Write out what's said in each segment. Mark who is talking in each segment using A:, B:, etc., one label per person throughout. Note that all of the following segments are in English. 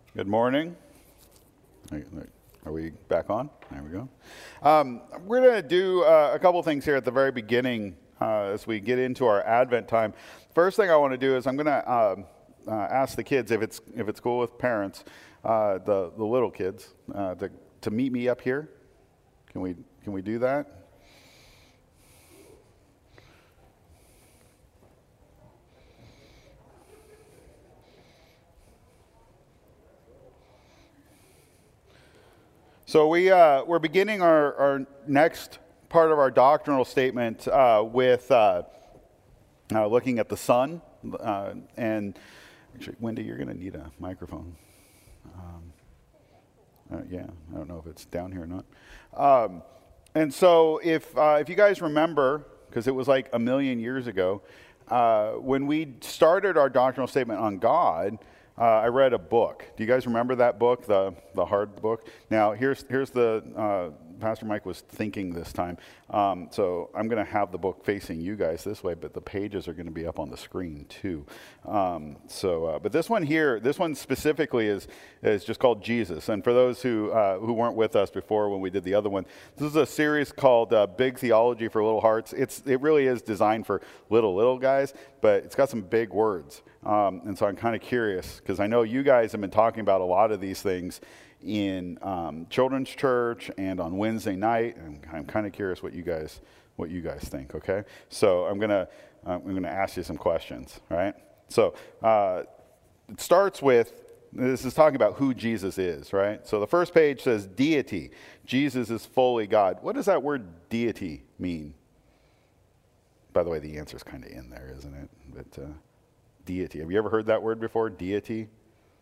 A: Good morning. Are we back on? There we go. We're going to do a couple things here at the very beginning as we get into our Advent time. First thing I want to do is I'm going to ask the kids, if it's cool with parents, the little kids, to meet me up here. Can we do that? So we're beginning our next part of our doctrinal statement with looking at the sun. And actually, Wendy, you're going to need a microphone. Yeah, I don't know if it's down here or not. And so if you guys remember, because it was like a million years ago, when we started our doctrinal statement on God, I read a book. Do you guys remember that book, the hard book? Now, here's the, Pastor Mike was thinking this time. So I'm going to have the book facing you guys this way, but the pages are going to be up on the screen too. But this one here, this one specifically is just called Jesus. And for those who weren't with us before when we did the other one, this is a series called Big Theology for Little Hearts. It really is designed for little guys, but it's got some big words. And so I'm kind of curious, because I know you guys have been talking about a lot of these things in children's church and on Wednesday night, and I'm kind of curious what you guys think. Okay, so I'm gonna ask you some questions. Right. So it starts with, this is talking about who Jesus is. Right. So the first page says deity. Jesus is fully God. What does that word deity mean? By the way, the answer is kind of in there, isn't it? But deity. Have you ever heard that word before? Deity?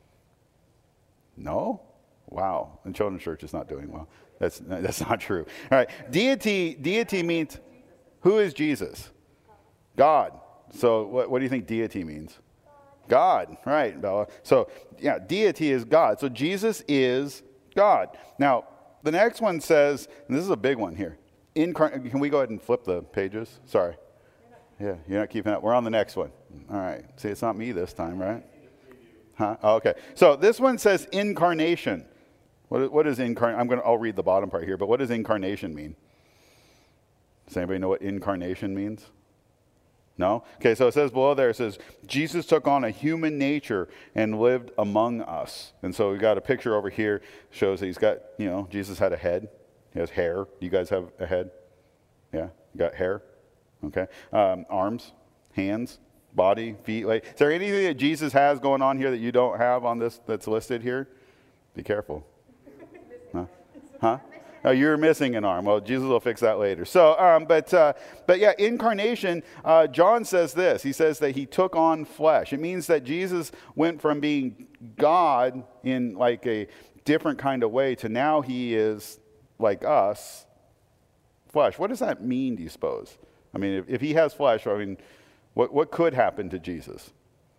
A: No? Wow. And children's church is not doing well. That's not true. All right. Deity means, who is Jesus? God. So what do you think deity means? God. Right, Bella. So yeah, deity is God. So Jesus is God. Now, the next one says, and this is a big one here. Can we go ahead and flip the pages? Sorry. Yeah, you're not keeping up. We're on the next one. All right. See, it's not me this time, right? Huh? Oh, okay. So this one says incarnation. What is incarnation? I'll read the bottom part here, but what does incarnation mean? Does anybody know what incarnation means? No? Okay, so it says below there, it says, Jesus took on a human nature and lived among us. And so we've got a picture over here, shows that he's got, Jesus had a head. He has hair. Do you guys have a head? Yeah? You got hair? Okay. Arms, hands, body, feet. Is there anything that Jesus has going on here that you don't have on this that's listed here? Be careful. Huh? Oh, you're missing an arm. Well, Jesus will fix that later. So, but yeah, incarnation, John says this. He says that he took on flesh. It means that Jesus went from being God in like a different kind of way to now he is like us, flesh. What does that mean, do you suppose? I mean, if he has flesh, I mean, what could happen to Jesus?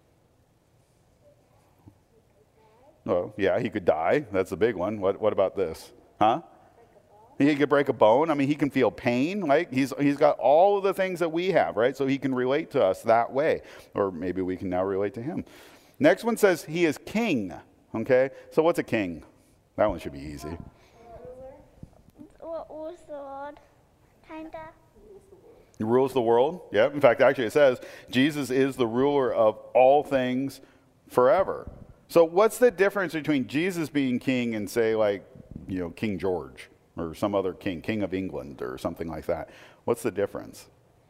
A: Oh, yeah, he could die. That's the big one. What about this? Huh? He could break a bone. I mean, he can feel pain. Like he's got all of the things that we have, right? So he can relate to us that way. Or maybe we can now relate to him. Next one says he is king. Okay? So what's a king? That one should be easy.
B: What was the word? Kinda.
A: He rules the world. Yep. In fact, actually it says Jesus is the ruler of all things forever. So what's the difference between Jesus being king and say like, King George or some other king of England or something like that? What's the difference?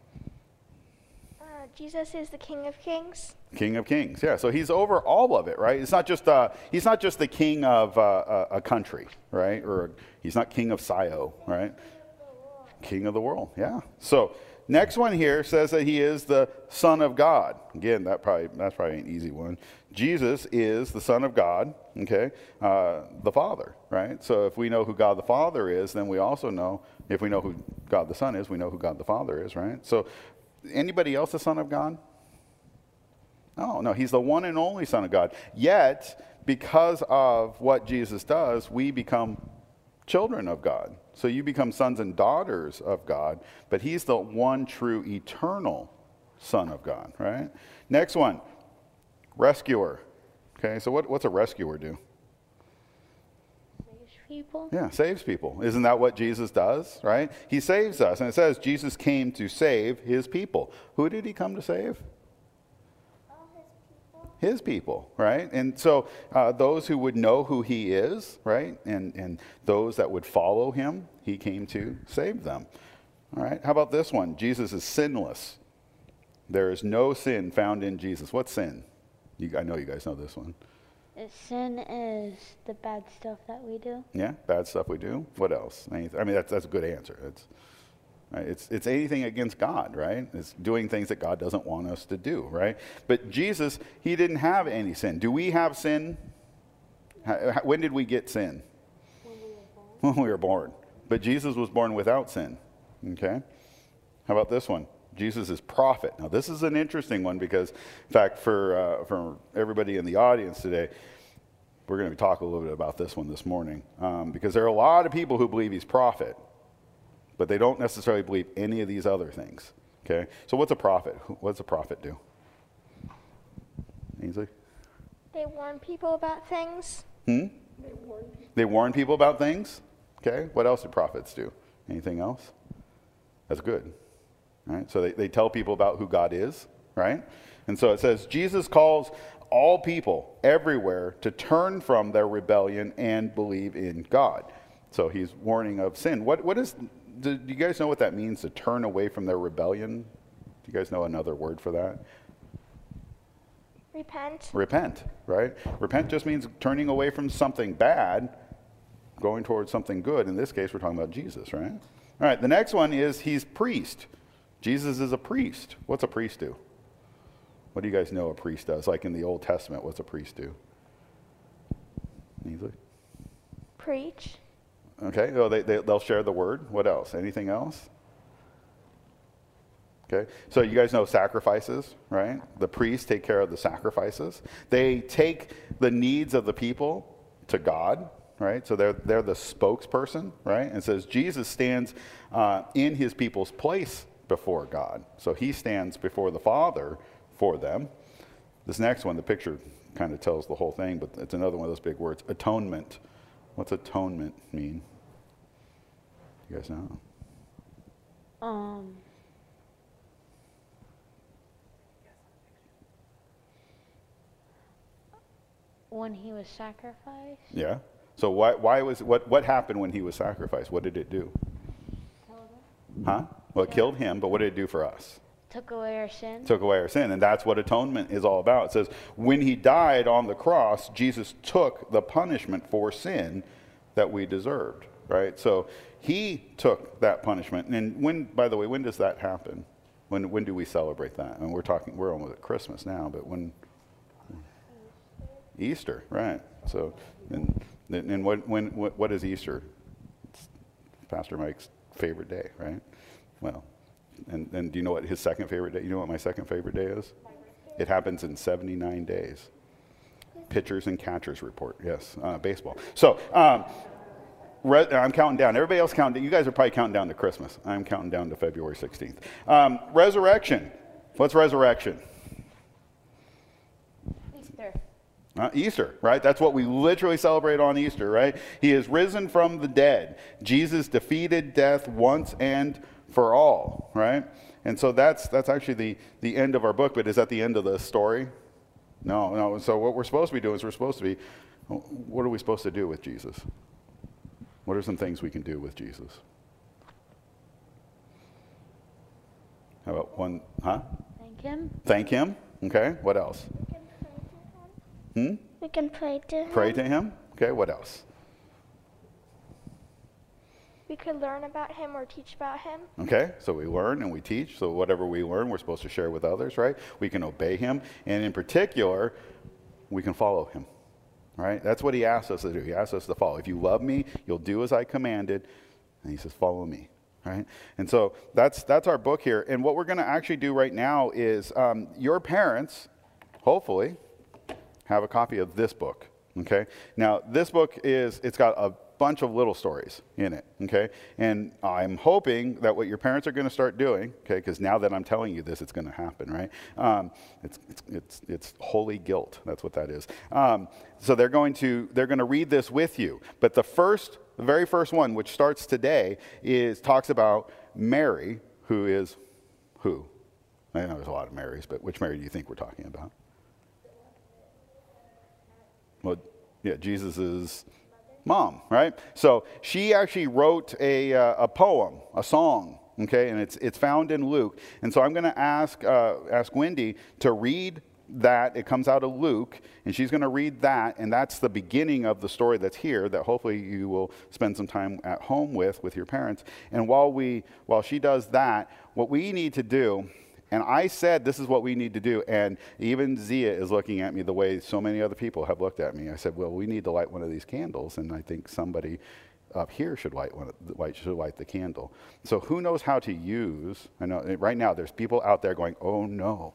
B: Jesus is the King of Kings.
A: King of Kings. Yeah. So he's over all of it, right? It's not just he's not just the king of a country, right? Or he's not king of Scio, right? King of the world. Yeah. So next one here says that he is the Son of God. Again, that's probably an easy one. Jesus is the Son of God, okay, the Father, right? So if we know who God the Father is, then we also know, if we know who God the Son is, we know who God the Father is, right? So anybody else the Son of God? No, he's the one and only Son of God. Yet, because of what Jesus does, we become children of God. So you become sons and daughters of God, but he's the one true eternal Son of God, right? Next one, rescuer. Okay, so what's a rescuer do?
C: people?
A: Yeah, saves people. Isn't that what Jesus does, right? He saves us. And it says Jesus came to save his people. Who did he come to save?
B: All his people.
A: His people, right? And so those who would know who he is, right? And those that would follow him, he came to save them. All right, how about this one? Jesus is sinless. There is no sin found in Jesus. What's sin? I know you guys know this one.
C: Sin is the bad stuff that we do.
A: Yeah, bad stuff we do. What else? I mean, that's a good answer. It's anything against God, right? It's doing things that God doesn't want us to do, right? But Jesus, he didn't have any sin. Do we have sin? When did we get sin? When we were born. But Jesus was born without sin. Okay? How about this one? Jesus is prophet. Now, this is an interesting one because, in fact, for everybody in the audience today, we're going to talk a little bit about this one this morning because there are a lot of people who believe he's prophet, but they don't necessarily believe any of these other things. Okay? So what's a prophet? What does a prophet do? Ainsley?
B: They warn people about things.
A: They warn people about things? Okay. What else do prophets do? Anything else? That's good. Right? So they tell people about who God is, right? And so it says, Jesus calls all people everywhere to turn from their rebellion and believe in God. So he's warning of sin. Do you guys know what that means, to turn away from their rebellion? Do you guys know another word for that?
B: Repent.
A: Repent, right? Repent just means turning away from something bad, going towards something good. In this case, we're talking about Jesus, right? All right, the next one is he's priest. Jesus is a priest. What's a priest do? What do you guys know a priest does? Like in the Old Testament, what's a priest do? Ainsley?
B: Preach.
A: Okay, well, they'll share the word. What else? Anything else? Okay, so you guys know sacrifices, right? The priests take care of the sacrifices. They take the needs of the people to God, right? So they're the spokesperson, right? And it says Jesus stands in his people's place before God. So he stands before the Father for them. This next one, the picture kind of tells the whole thing, but it's another one of those big words, atonement. What's atonement mean? You guys know?
C: When he was sacrificed.
A: Yeah. So what happened when he was sacrificed? What did it do? Huh? Well, it killed him, but what did it do for us?
C: Took away our sin.
A: Took away our sin, and that's what atonement is all about. It says, when he died on the cross, Jesus took the punishment for sin that we deserved, right? So he took that punishment. And when, by the way, when does that happen? When do we celebrate that? And we're almost at Christmas now, but when? Easter, right? So, and what is Easter? It's Pastor Mike's favorite day, right? Well, and do you know what his second favorite day? You know what my second favorite day is? It happens in 79 days. Pitchers and catchers report. Yes, baseball. So I'm counting down. Everybody else counting. You guys are probably counting down to Christmas. I'm counting down to February 16th. Resurrection. What's resurrection? Easter, right? That's what we literally celebrate on Easter, right? He is risen from the dead. Jesus defeated death once and for all, right? And so that's actually the end of our book, but is that the end of the story? No. So what we're supposed to be doing is what are we supposed to do with Jesus? What are some things we can do with Jesus? How about one, huh?
C: Thank him.
A: Thank him. Okay, what else?
B: We can pray to him.
A: Pray to him. Okay, what else?
B: We could learn about him or teach about him.
A: Okay, so we learn and we teach. So whatever we learn, we're supposed to share with others, right? We can obey him. And in particular, we can follow him, right? That's what he asks us to do. He asks us to follow. If you love me, you'll do as I commanded. And he says, follow me, right? And so that's our book here. And what we're going to actually do right now is your parents, hopefully, have a copy of this book, okay? Now, this book it's got bunch of little stories in it, okay? And I'm hoping that what your parents are going to start doing, okay, because now that I'm telling you this, it's going to happen, right? It's holy guilt. That's what that is. So they're going to read this with you. But the very first one, which starts today, talks about Mary, who is who? I know there's a lot of Marys, but which Mary do you think we're talking about? Well, yeah, Jesus' mom, right? So she actually wrote a poem, a song, okay, and it's found in Luke. And so I'm going to ask Wendy to read that. It comes out of Luke, and she's going to read that, and that's the beginning of the story that's here that hopefully you will spend some time at home with your parents. And while she does that, what we need to do, and I said this is what we need to do, and even Zia is looking at me the way so many other people have looked at me. I said, well, we need to light one of these candles, and I think somebody up here should light the candle. So who knows how to use, I know right now there's people out there going, oh no,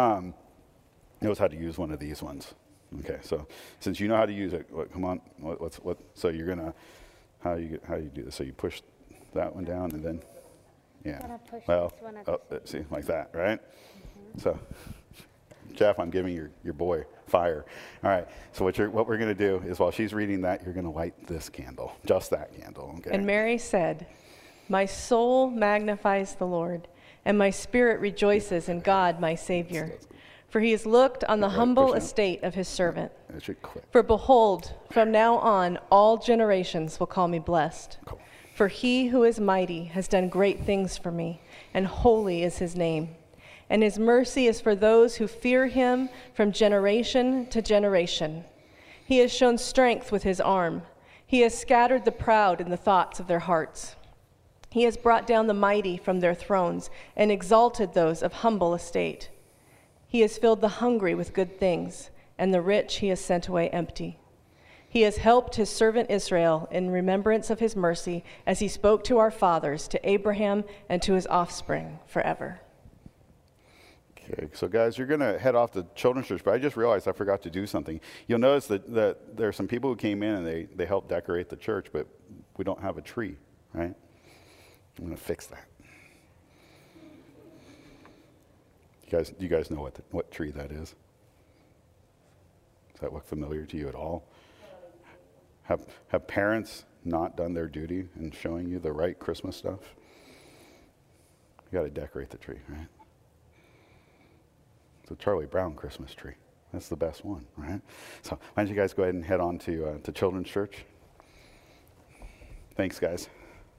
A: knows how to use one of these ones. Okay, so since you know how to use it, come on, so you're gonna, how do you do this? So you push that one down and then, yeah, well, see, like that, right? Mm-hmm. So, Jeff, I'm giving your boy fire. All right, so what we're gonna do is while she's reading that, you're gonna light this candle, just that candle, okay?
D: And Mary said, my soul magnifies the Lord, and my spirit rejoices in God my Savior. For he has looked on the humble estate of his servant. For behold, from now on all generations will call me blessed. Cool. For he who is mighty has done great things for me, and holy is his name. And his mercy is for those who fear him from generation to generation. He has shown strength with his arm. He has scattered the proud in the thoughts of their hearts. He has brought down the mighty from their thrones and exalted those of humble estate. He has filled the hungry with good things, and the rich he has sent away empty. He has helped his servant Israel in remembrance of his mercy, as he spoke to our fathers, to Abraham and to his offspring forever.
A: Okay, so guys, you're going to head off to Children's Church, but I just realized I forgot to do something. You'll notice that there are some people who came in and they helped decorate the church, but we don't have a tree, right? I'm going to fix that. Do you guys know what tree that is? Does that look familiar to you at all? Have parents not done their duty in showing you the right Christmas stuff? You got to decorate the tree, right? It's a Charlie Brown Christmas tree. That's the best one, right? So why don't you guys go ahead and head on to Children's Church? Thanks, guys.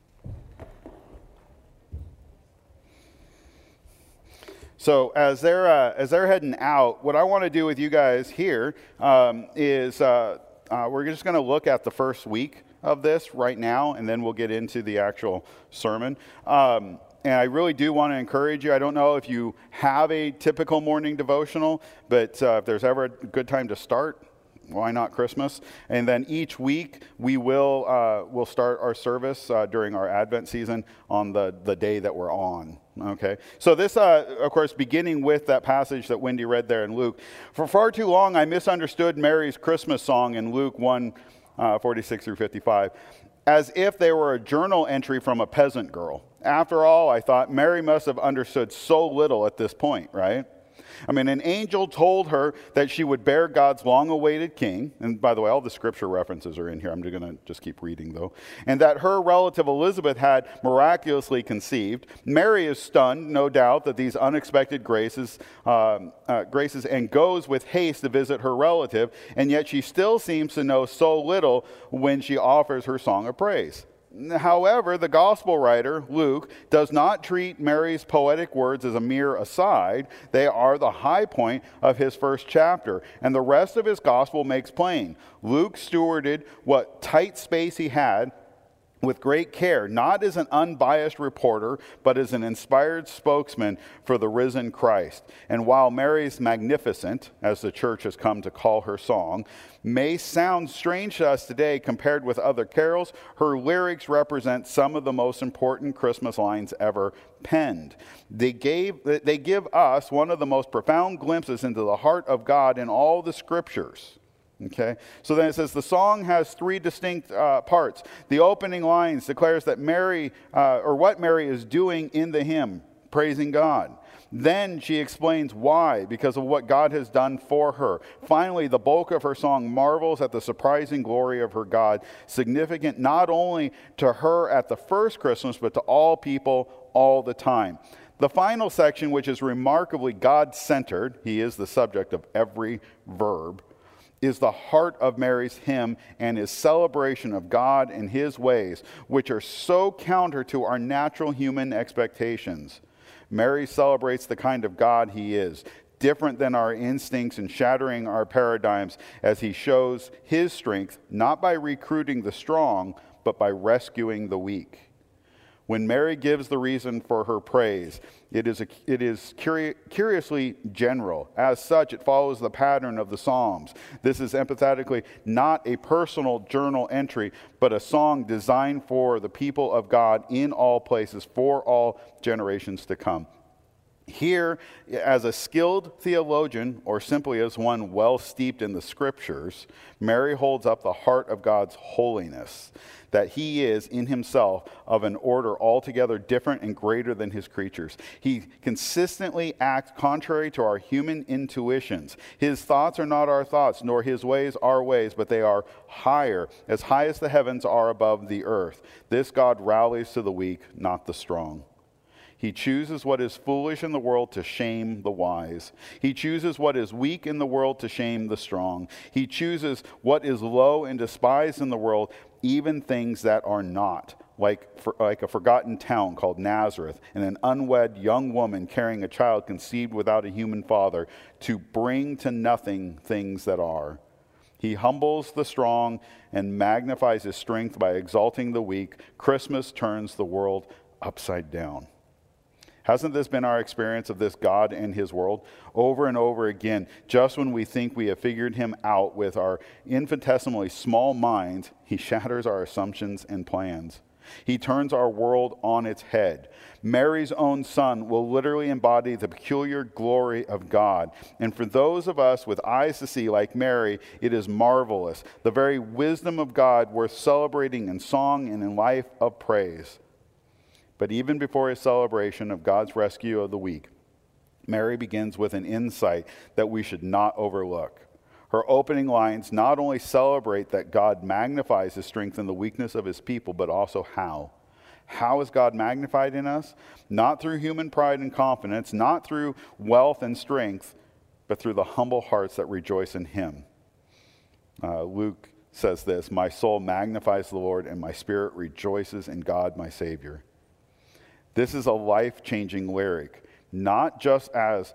A: So as they're heading out, what I want to do with you guys here is we're just going to look at the first week of this right now, and then we'll get into the actual sermon. And I really do want to encourage you. I don't know if you have a typical morning devotional, but if there's ever a good time to start, why not Christmas? And then each week we will start our service during our Advent season on the day that we're on. Okay, so this, of course, beginning with that passage that Wendy read there in Luke. For far too long, I misunderstood Mary's Christmas song in Luke 1:46 through 55, as if they were a journal entry from a peasant girl. After all, I thought, Mary must have understood so little at this point, right? I mean, an angel told her that she would bear God's long-awaited king. And by the way, all the scripture references are in here. I'm going to just keep reading, though. And that her relative Elizabeth had miraculously conceived. Mary is stunned, no doubt, that these unexpected graces and goes with haste to visit her relative. And yet she still seems to know so little when she offers her song of praise. However, the gospel writer, Luke, does not treat Mary's poetic words as a mere aside. They are the high point of his first chapter, and the rest of his gospel makes plain. Luke stewarded what tight space he had with great care, not as an unbiased reporter, but as an inspired spokesman for the risen Christ. And while Mary's Magnificent, as the church has come to call her song, may sound strange to us today compared with other carols, her lyrics represent some of the most important Christmas lines ever penned. They give us one of the most profound glimpses into the heart of God in all the scriptures. Okay, so then it says the song has three distinct parts. The opening lines declares that Mary, or what Mary is doing in the hymn, praising God. Then she explains why, because of what God has done for her. Finally, the bulk of her song marvels at the surprising glory of her God, significant not only to her at the first Christmas, but to all people all the time. The final section, which is remarkably God-centered, he is the subject of every verb, is the heart of Mary's hymn and his celebration of God and his ways, which are so counter to our natural human expectations. Mary celebrates the kind of God he is, different than our instincts and shattering our paradigms, as he shows his strength not by recruiting the strong, but by rescuing the weak. When Mary gives the reason for her praise, it is curiously general. As such, it follows the pattern of the Psalms. This is empathetically not a personal journal entry, but a song designed for the people of God in all places, for all generations to come. Here, as a skilled theologian, or simply as one well steeped in the scriptures, Mary holds up the heart of God's holiness, that he is in himself of an order altogether different and greater than his creatures. He consistently acts contrary to our human intuitions. His thoughts are not our thoughts, nor his ways our ways, but they are higher, as high as the heavens are above the earth. This God rallies to the weak, not the strong. He chooses what is foolish in the world to shame the wise. He chooses what is weak in the world to shame the strong. He chooses what is low and despised in the world, even things that are not, like a forgotten town called Nazareth, and an unwed young woman carrying a child conceived without a human father, to bring to nothing things that are. He humbles the strong and magnifies his strength by exalting the weak. Christmas turns the world upside down. Hasn't this been our experience of this God and his world? Over and over again, just when we think we have figured him out with our infinitesimally small minds, he shatters our assumptions and plans. He turns our world on its head. Mary's own son will literally embody the peculiar glory of God. And for those of us with eyes to see like Mary, it is marvelous. The very wisdom of God worth celebrating in song and in life of praise. But even before his celebration of God's rescue of the weak, Mary begins with an insight that we should not overlook. Her opening lines not only celebrate that God magnifies his strength in the weakness of his people, but also how. How is God magnified in us? Not through human pride and confidence, not through wealth and strength, but through the humble hearts that rejoice in him. Luke says this, "My soul magnifies the Lord, and my spirit rejoices in God my Savior." This is a life-changing lyric, not just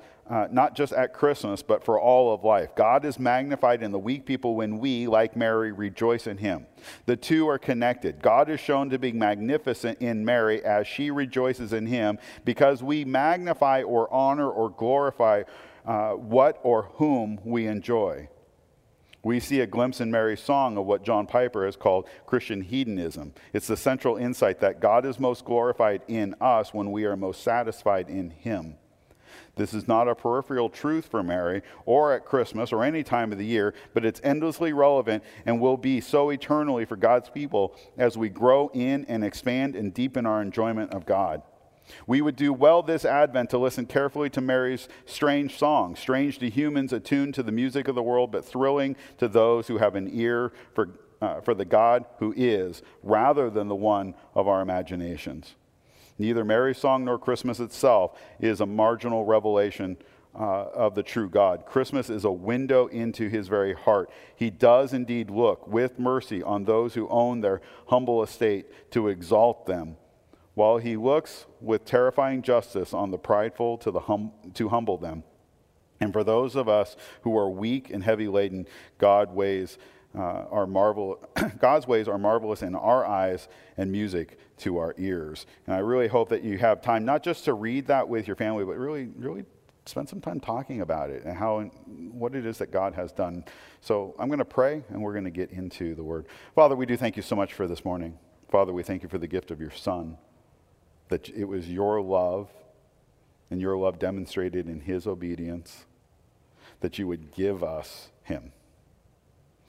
A: at Christmas, but for all of life. God is magnified in the weak people when we, like Mary, rejoice in him. The two are connected. God is shown to be magnificent in Mary as she rejoices in him, because we magnify or honor or glorify what or whom we enjoy. We see a glimpse in Mary's song of what John Piper has called Christian hedonism. It's the central insight that God is most glorified in us when we are most satisfied in him. This is not a peripheral truth for Mary or at Christmas or any time of the year, but it's endlessly relevant and will be so eternally for God's people as we grow in and expand and deepen our enjoyment of God. We would do well this Advent to listen carefully to Mary's strange song, strange to humans attuned to the music of the world, but thrilling to those who have an ear for the God who is, rather than the one of our imaginations. Neither Mary's song nor Christmas itself is a marginal revelation of the true God. Christmas is a window into his very heart. He does indeed look with mercy on those who own their humble estate to exalt them, while he looks with terrifying justice on the prideful to humble them. And for those of us who are weak and heavy laden, God's ways are marvelous in our eyes and music to our ears. And I really hope that you have time not just to read that with your family, but really spend some time talking about it and what it is that God has done. So I'm going to pray, and we're going to get into the Word. Father, we do thank you so much for this morning. Father, we thank you for the gift of your Son, that it was your love and your love demonstrated in his obedience, that you would give us him.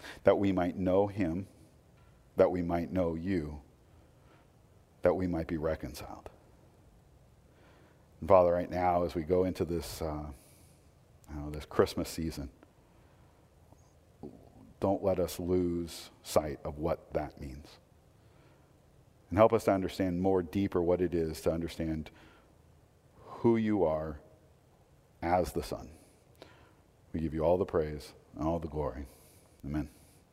A: that we might know him, that we might know you, that we might be reconciled. And Father, right now, as we go into this, this Christmas season, don't let us lose sight of what that means. And help us to understand more deeper what it is to understand who you are as the Son. We give you all the praise and all the glory. Amen.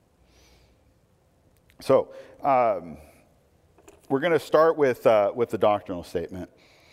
A: So, we're going to start with the doctrinal statement.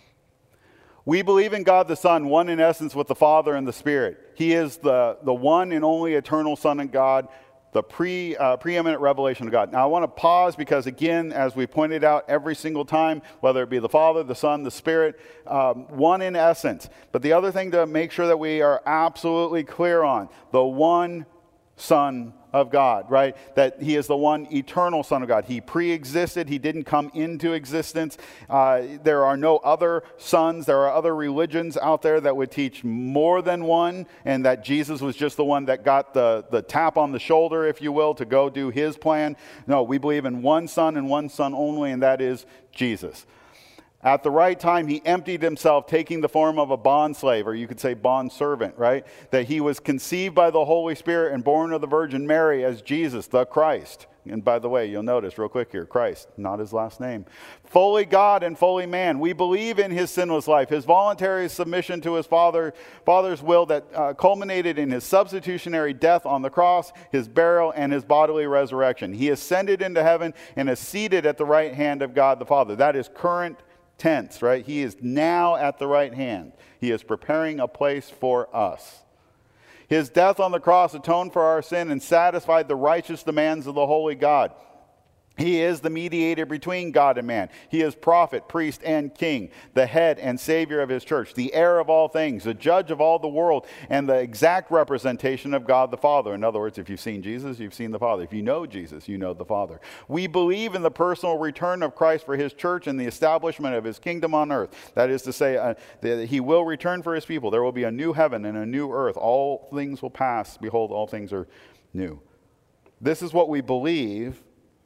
A: We believe in God the Son, one in essence with the Father and the Spirit. He is the one and only eternal Son of God, the preeminent revelation of God. Now I want to pause because, again, as we pointed out every single time, whether it be the Father, the Son, the Spirit, one in essence. But the other thing to make sure that we are absolutely clear on, the one Son of God, right? That he is the one eternal Son of God. He pre-existed. He didn't come into existence. There are no other sons. There are other religions out there that would teach more than one, and that Jesus was just the one that got the tap on the shoulder, if you will, to go do his plan. No, we believe in one Son and one Son only, and that is Jesus. At the right time, he emptied himself, taking the form of a bondslave, or you could say bondservant, right? That he was conceived by the Holy Spirit and born of the Virgin Mary as Jesus, the Christ. And by the way, you'll notice real quick here, Christ, not his last name. Fully God and fully man. We believe in his sinless life, his voluntary submission to his Father's will that culminated in his substitutionary death on the cross, his burial, and his bodily resurrection. He ascended into heaven and is seated at the right hand of God the Father. That is current tense, right? He is now at the right hand. He is preparing a place for us. His death on the cross atoned for our sin and satisfied the righteous demands of the holy God. He is the mediator between God and man. He is prophet, priest, and king, the head and savior of his church, the heir of all things, the judge of all the world, and the exact representation of God the Father. In other words, if you've seen Jesus, you've seen the Father. If you know Jesus, you know the Father. We believe in the personal return of Christ for his church and the establishment of his kingdom on earth. That is to say, that he will return for his people. There will be a new heaven and a new earth. All things will pass. Behold, all things are new. This is what we believe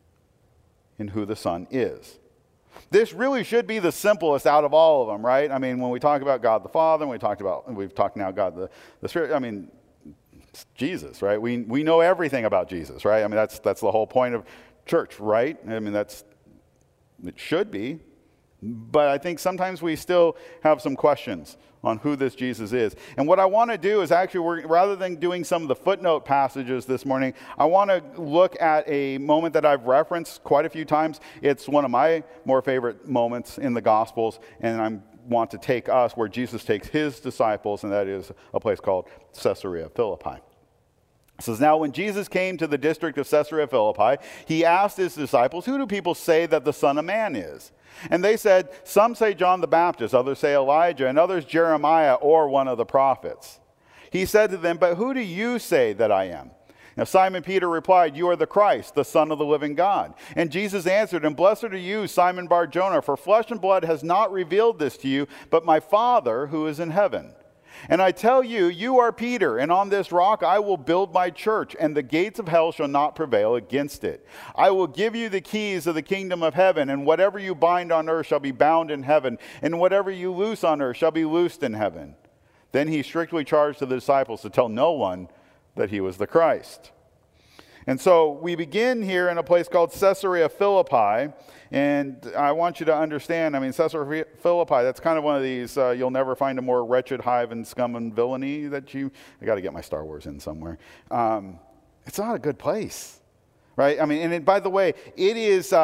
A: in who the Son is. This really should be the simplest out of all of them, right? I mean, when we talk about God the Father, and we've talked now God the Spirit, I mean, it's Jesus, right? We know everything about Jesus, right? I mean, that's the whole point of church, right? I mean, it should be. But I think sometimes we still have some questions on who this Jesus is. And what I want to do is actually, rather than doing some of the footnote passages this morning, I want to look at a moment that I've referenced quite a few times. It's one of my more favorite moments in the Gospels, and I want to take us where Jesus takes his disciples, and that is a place called Caesarea Philippi. It says, now when Jesus came to the district of Caesarea Philippi, he asked his disciples, who do people say that the Son of Man is? And they said, some say John the Baptist, others say Elijah, and others Jeremiah or one of the prophets. He said to them, but who do you say that I am? Now Simon Peter replied, you are the Christ, the Son of the living God. And Jesus answered, and blessed are you, Simon Bar-Jonah, for flesh and blood has not revealed this to you, but my Father who is in heaven. And I tell you, you are Peter, and on this rock I will build my church, and the gates of hell shall not prevail against it. I will give you the keys of the kingdom of heaven, and whatever you bind on earth shall be bound in heaven, and whatever you loose on earth shall be loosed in heaven. Then he strictly charged the disciples to tell no one that he was the Christ. And so we begin here in a place called Caesarea Philippi, and I want you to understand, I mean, Caesarea Philippi, that's kind of one of these, you'll never find a more wretched hive and scum and villainy I got to get my Star Wars in somewhere. It's not a good place, right? I mean, and by the way, it's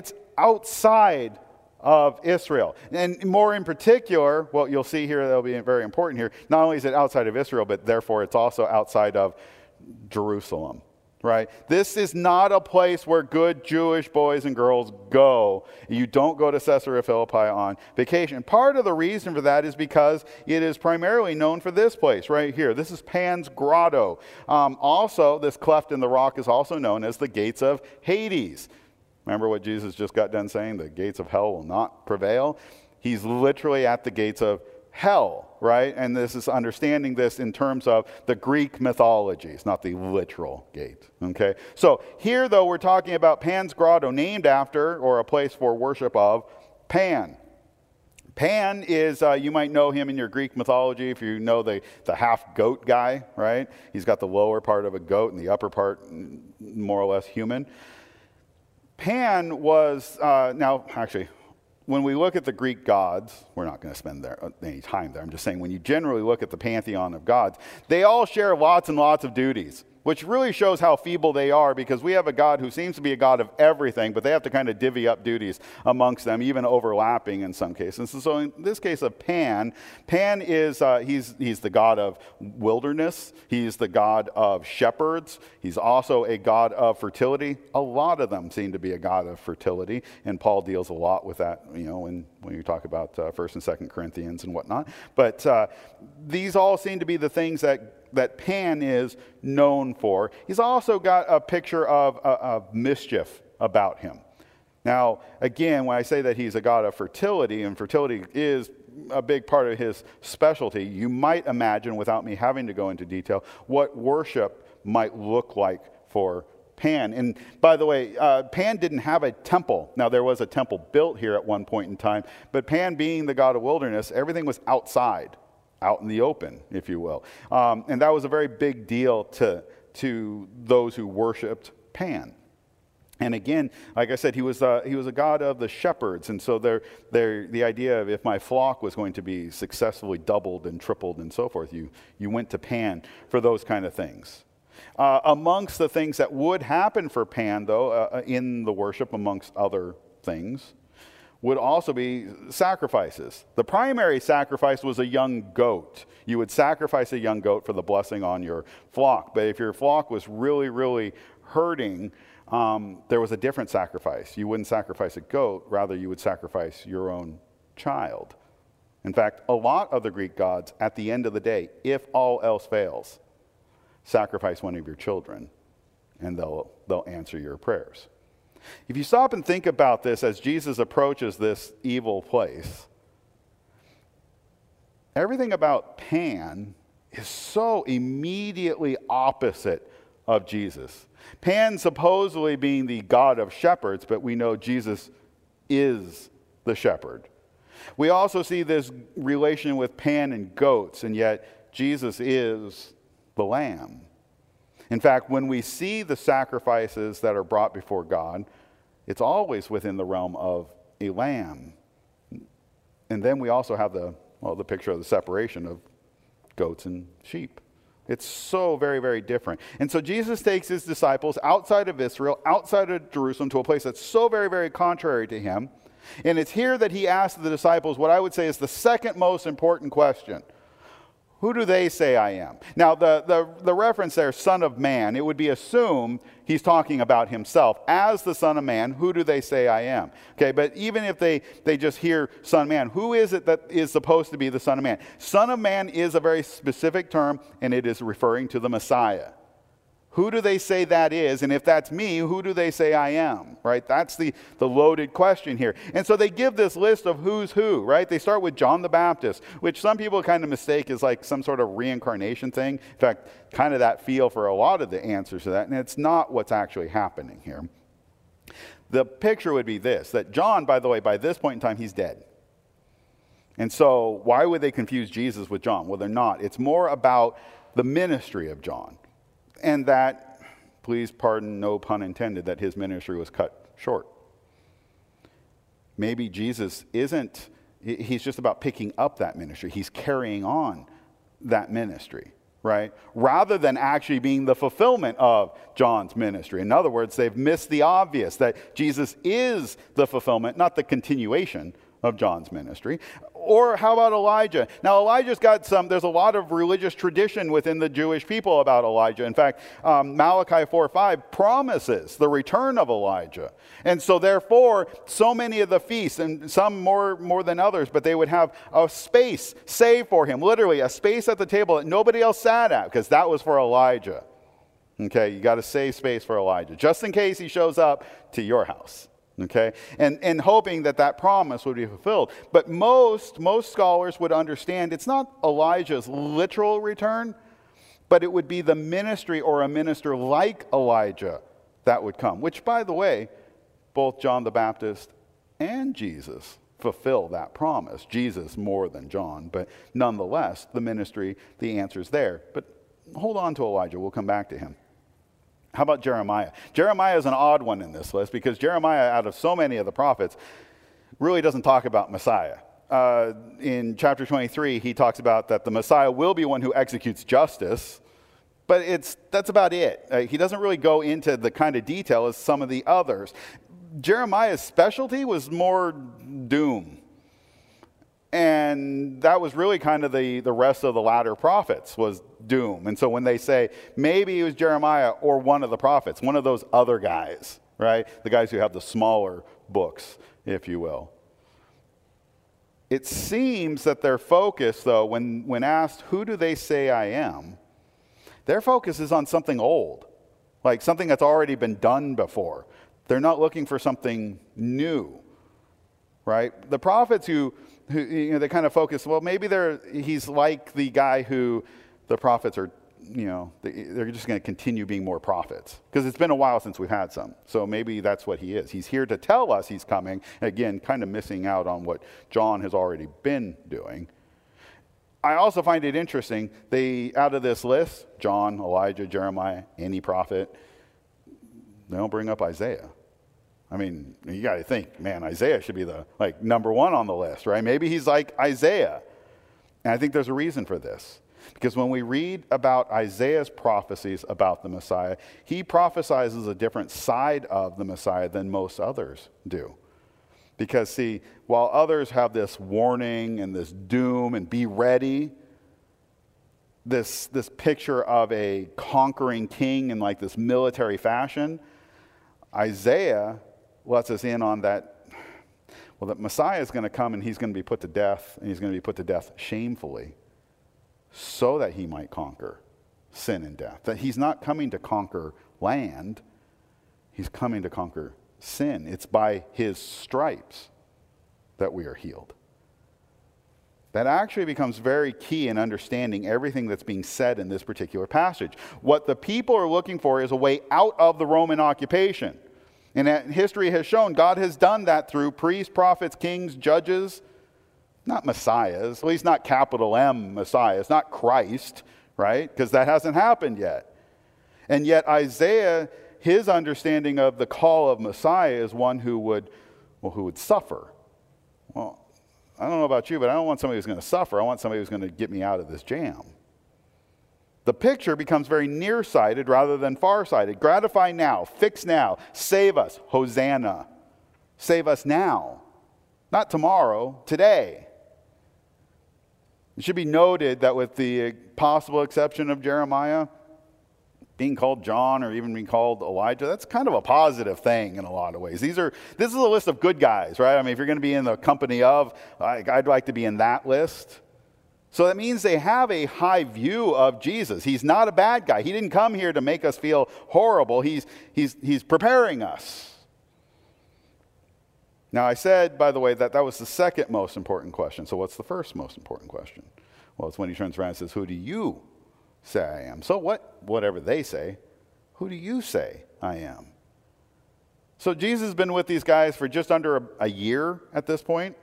A: outside of Israel. And more in particular, well, you'll see here, that'll be very important here, not only is it outside of Israel, but therefore it's also outside of Jerusalem. Right? This is not a place where good Jewish boys and girls go. You don't go to Caesarea Philippi on vacation. Part of the reason for that is because it is primarily known for this place right here. This is Pan's Grotto. Also, this cleft in the rock is also known as the gates of Hades. Remember what Jesus just got done saying? The gates of hell will not prevail. He's literally at the gates of hell, right? And this is understanding this in terms of the Greek mythologies, not the literal gate, okay? So here, though, we're talking about Pan's Grotto, named after, or a place for worship of, Pan. Pan is, you might know him in your Greek mythology if you know the half-goat guy, right? He's got the lower part of a goat and the upper part more or less human. Pan was, now, actually, when we look at the Greek gods, we're not going to spend any time there. I'm just saying when you generally look at the pantheon of gods, they all share lots and lots of duties, which really shows how feeble they are, because we have a God who seems to be a God of everything, but they have to kind of divvy up duties amongst them, even overlapping in some cases. And so in this case of Pan, Pan is, he's the God of wilderness. He's the God of shepherds. He's also a God of fertility. A lot of them seem to be a God of fertility, and Paul deals a lot with that, you know, when you talk about 1st and 2nd Corinthians and whatnot. But these all seem to be the things that Pan is known for. He's also got a picture of mischief about him. Now, again, when I say that he's a god of fertility, and fertility is a big part of his specialty, you might imagine, without me having to go into detail, what worship might look like for Pan. And by the way, Pan didn't have a temple. Now, there was a temple built here at one point in time, but Pan being the god of wilderness, everything was outside, out in the open, if you will. And that was a very big deal to those who worshipped Pan. And again, like I said, he was a god of the shepherds. And so the idea of if my flock was going to be successfully doubled and tripled and so forth, you went to Pan for those kind of things. Amongst the things that would happen for Pan, though, in the worship, amongst other things, would also be sacrifices. The primary sacrifice was a young goat. You would sacrifice a young goat for the blessing on your flock. But if your flock was really, really hurting, there was a different sacrifice. You wouldn't sacrifice a goat, rather you would sacrifice your own child. In fact, a lot of the Greek gods, at the end of the day, if all else fails, sacrifice one of your children, and they'll answer your prayers. If you stop and think about this as Jesus approaches this evil place, everything about Pan is so immediately opposite of Jesus. Pan supposedly being the god of shepherds, but we know Jesus is the shepherd. We also see this relation with Pan and goats, and yet Jesus is the lamb. In fact, when we see the sacrifices that are brought before God, it's always within the realm of a lamb. And then we also have the picture of the separation of goats and sheep. It's so very, very different. And so Jesus takes his disciples outside of Israel, outside of Jerusalem, to a place that's so very, very contrary to him. And it's here that he asks the disciples what I would say is the second most important question. Who do they say I am? Now, the reference there, Son of Man, it would be assumed he's talking about himself. As the Son of Man, who do they say I am? Okay, but even if they just hear Son of Man, who is it that is supposed to be the Son of Man? Son of Man is a very specific term, and it is referring to the Messiah. Who do they say that is? And if that's me, who do they say I am? Right? That's the loaded question here. And so they give this list of who's who, right? They start with John the Baptist, which some people kind of mistake as like some sort of reincarnation thing. In fact, kind of that feel for a lot of the answers to that. And it's not what's actually happening here. The picture would be this, that John, by the way, by this point in time, he's dead. And so why would they confuse Jesus with John? Well, they're not. It's more about the ministry of John. And that, please pardon, no pun intended, that his ministry was cut short. Maybe Jesus he's just about picking up that ministry. He's carrying on that ministry, right? Rather than actually being the fulfillment of John's ministry. In other words, they've missed the obvious, that Jesus is the fulfillment, not the continuation of John's ministry. Or how about Elijah? Now, Elijah's got there's a lot of religious tradition within the Jewish people about Elijah. In fact, Malachi 4:5 promises the return of Elijah. And so therefore, so many of the feasts, and some more than others, but they would have a space saved for him, literally a space at the table that nobody else sat at, because that was for Elijah. Okay, you got to save space for Elijah, just in case he shows up to your house. Okay, and hoping that that promise would be fulfilled. But most scholars would understand it's not Elijah's literal return, but it would be the ministry or a minister like Elijah that would come, which, by the way, both John the Baptist and Jesus fulfill that promise. Jesus more than John, but nonetheless, the ministry, the answer's there. But hold on to Elijah. We'll come back to him. How about Jeremiah? Jeremiah is an odd one in this list because Jeremiah, out of so many of the prophets, really doesn't talk about Messiah. In chapter 23, he talks about that the Messiah will be one who executes justice, but that's about it. He doesn't really go into the kind of detail as some of the others. Jeremiah's specialty was more doom. And that was really kind of the rest of the latter prophets was doom. And so when they say maybe it was Jeremiah or one of the prophets, one of those other guys, right? The guys who have the smaller books, if you will. It seems that their focus, though, when asked, who do they say I am? Their focus is on something old, like something that's already been done before. They're not looking for something new, right? The prophets who they kind of focus, well, maybe he's like the guy who the prophets are, they're just going to continue being more prophets. Because it's been a while since we've had some. So maybe that's what he is. He's here to tell us he's coming. Again, kind of missing out on what John has already been doing. I also find it interesting, out of this list, John, Elijah, Jeremiah, any prophet, they don't bring up Isaiah. I mean, you got to think, man, Isaiah should be the number one on the list, right? Maybe he's like Isaiah. And I think there's a reason for this. Because when we read about Isaiah's prophecies about the Messiah, he prophesies a different side of the Messiah than most others do. Because, see, while others have this warning and this doom and be ready, this picture of a conquering king in like this military fashion, Isaiah lets us in on that, well, that Messiah is going to come and he's going to be put to death, and he's going to be put to death shamefully so that he might conquer sin and death. That he's not coming to conquer land, he's coming to conquer sin. It's by his stripes that we are healed. That actually becomes very key in understanding everything that's being said in this particular passage. What the people are looking for is a way out of the Roman occupation. And history has shown God has done that through priests, prophets, kings, judges, not messiahs, at least not capital M messiahs, not Christ, right? Because that hasn't happened yet. And yet Isaiah, his understanding of the call of Messiah is one who would suffer. Well, I don't know about you, but I don't want somebody who's going to suffer. I want somebody who's going to get me out of this jam. The picture becomes very nearsighted rather than farsighted. Gratify now, fix now, save us, Hosanna. Save us now, not tomorrow, today. It should be noted that with the possible exception of Jeremiah, being called John or even being called Elijah, that's kind of a positive thing in a lot of ways. This is a list of good guys, right? I mean, if you're going to be in the company of, I'd like to be in that list. So that means they have a high view of Jesus. He's not a bad guy. He didn't come here to make us feel horrible. He's preparing us. Now, I said, by the way, that was the second most important question. So what's the first most important question? Well, it's when he turns around and says, who do you say I am? So whatever they say, who do you say I am? So Jesus has been with these guys for just under a year at this point.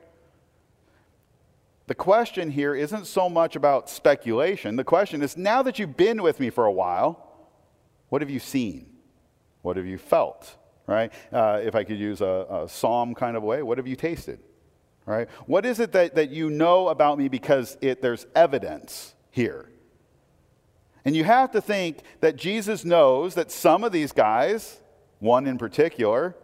A: The question here isn't so much about speculation. The question is, now that you've been with me for a while, what have you seen? What have you felt? Right? If I could use a psalm kind of way, what have you tasted? Right? What is it that you know about me because there's evidence here? And you have to think that Jesus knows that some of these guys, one in particular,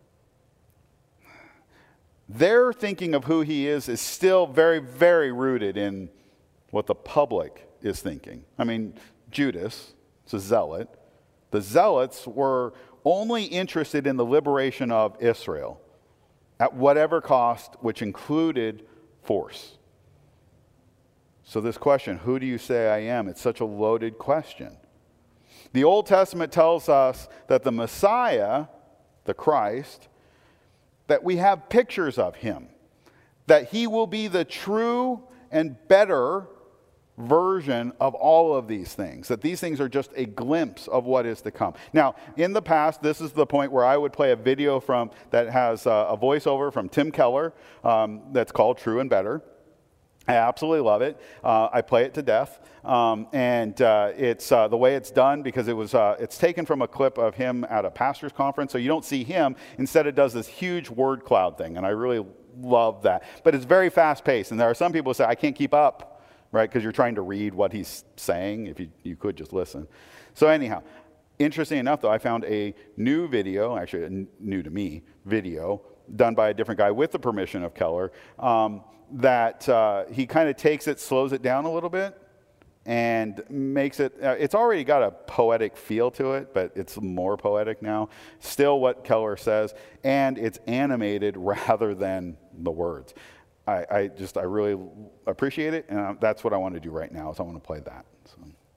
A: their thinking of who he is still very, very rooted in what the public is thinking. I mean, Judas is a zealot. The zealots were only interested in the liberation of Israel at whatever cost, which included force. So this question, who do you say I am? It's such a loaded question. The Old Testament tells us that the Messiah, the Christ, that we have pictures of him, that he will be the true and better version of all of these things, that these things are just a glimpse of what is to come. Now, in the past, this is the point where I would play a video that has a voiceover from Tim Keller that's called True and Better. I absolutely love it. I play it to death, and it's the way it's done because it's taken from a clip of him at a pastor's conference, so you don't see him. Instead, it does this huge word cloud thing, and I really love that. But it's very fast-paced, and there are some people who say, I can't keep up, right, because you're trying to read what he's saying. If you could just listen. So anyhow, interesting enough, though, I found a new video, actually a new to me video, done by a different guy with the permission of Keller, that he kind of takes it, slows it down a little bit, and makes it, it's already got a poetic feel to it, but it's more poetic now. Still what Keller says, and it's animated rather than the words. I really appreciate it, and that's what I want to do right now, is I want to play that. So.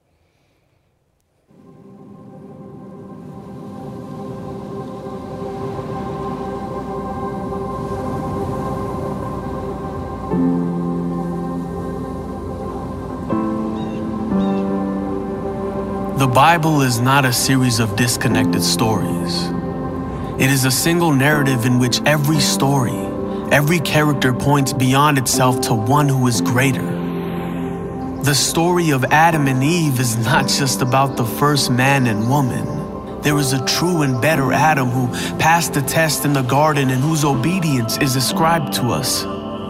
E: The Bible is not a series of disconnected stories. It is a single narrative in which every story, every character points beyond itself to one who is greater. The story of Adam and Eve is not just about the first man and woman. There is a true and better Adam who passed the test in the garden and whose obedience is ascribed to us.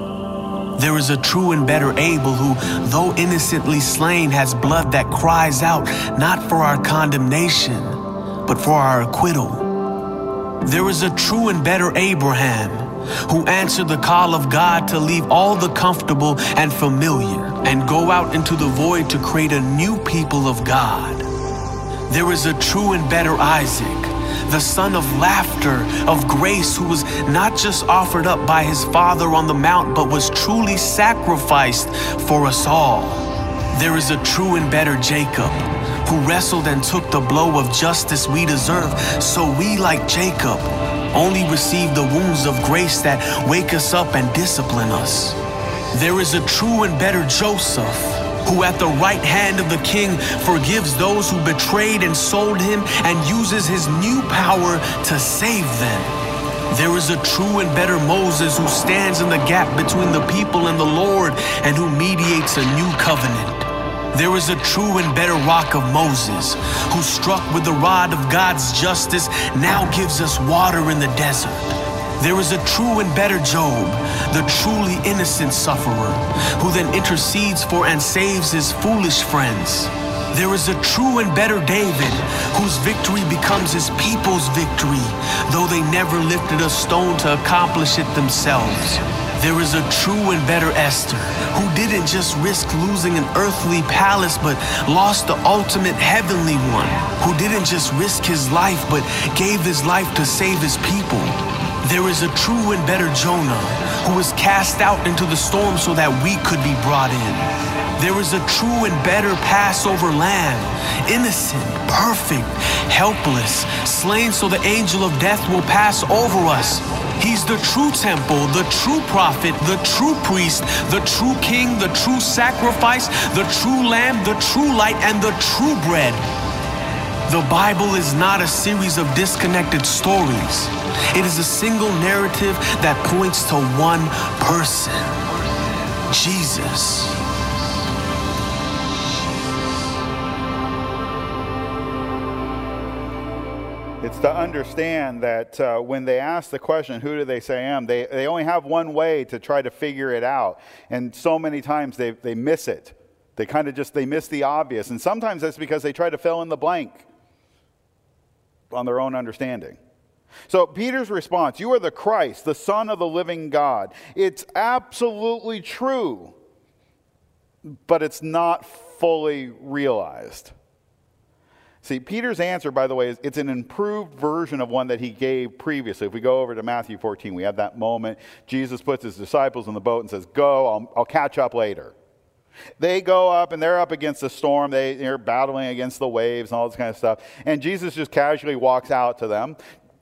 E: There is a true and better Abel who, though innocently slain, has blood that cries out, not for our condemnation, but for our acquittal. There is a true and better Abraham who answered the call of God to leave all the comfortable and familiar and go out into the void to create a new people of God. There is a true and better Isaac, the son of laughter, of grace, who was not just offered up by his father on the mount, but was truly sacrificed for us all. There is a true and better Jacob, who wrestled and took the blow of justice we deserve, so we, like Jacob, only receive the wounds of grace that wake us up and discipline us. There is a true and better Joseph, who at the right hand of the king forgives those who betrayed and sold him and uses his new power to save them. There is a true and better Moses who stands in the gap between the people and the Lord and who mediates a new covenant. There is a true and better rock of Moses who, struck with the rod of God's justice, now gives us water in the desert. There is a true and better Job, the truly innocent sufferer, who then intercedes for and saves his foolish friends. There is a true and better David, whose victory becomes his people's victory, though they never lifted a stone to accomplish it themselves. There is a true and better Esther, who didn't just risk losing an earthly palace, but lost the ultimate heavenly one, who didn't just risk his life, but gave his life to save his people. There is a true and better Jonah, who was cast out into the storm so that we could be brought in. There is a true and better Passover lamb, innocent, perfect, helpless, slain so the angel of death will pass over us. He's the true temple, the true prophet, the true priest, the true king, the true sacrifice, the true lamb, the true light, and the true bread. The Bible is not a series of disconnected stories. It is a single narrative that points to one person, Jesus.
A: It's to understand that when they ask the question, who do they say I am, they only have one way to try to figure it out. And so many times they miss it. They miss the obvious. And sometimes that's because they try to fill in the blank on their own understanding. So Peter's response, you are the Christ, the Son of the living God. It's absolutely true, but it's not fully realized. See, Peter's answer, by the way, it's an improved version of one that he gave previously. If we go over to Matthew 14, we have that moment. Jesus puts his disciples in the boat and says, go, I'll catch up later. They go up and they're up against the storm. They're battling against the waves and all this kind of stuff. And Jesus just casually walks out to them,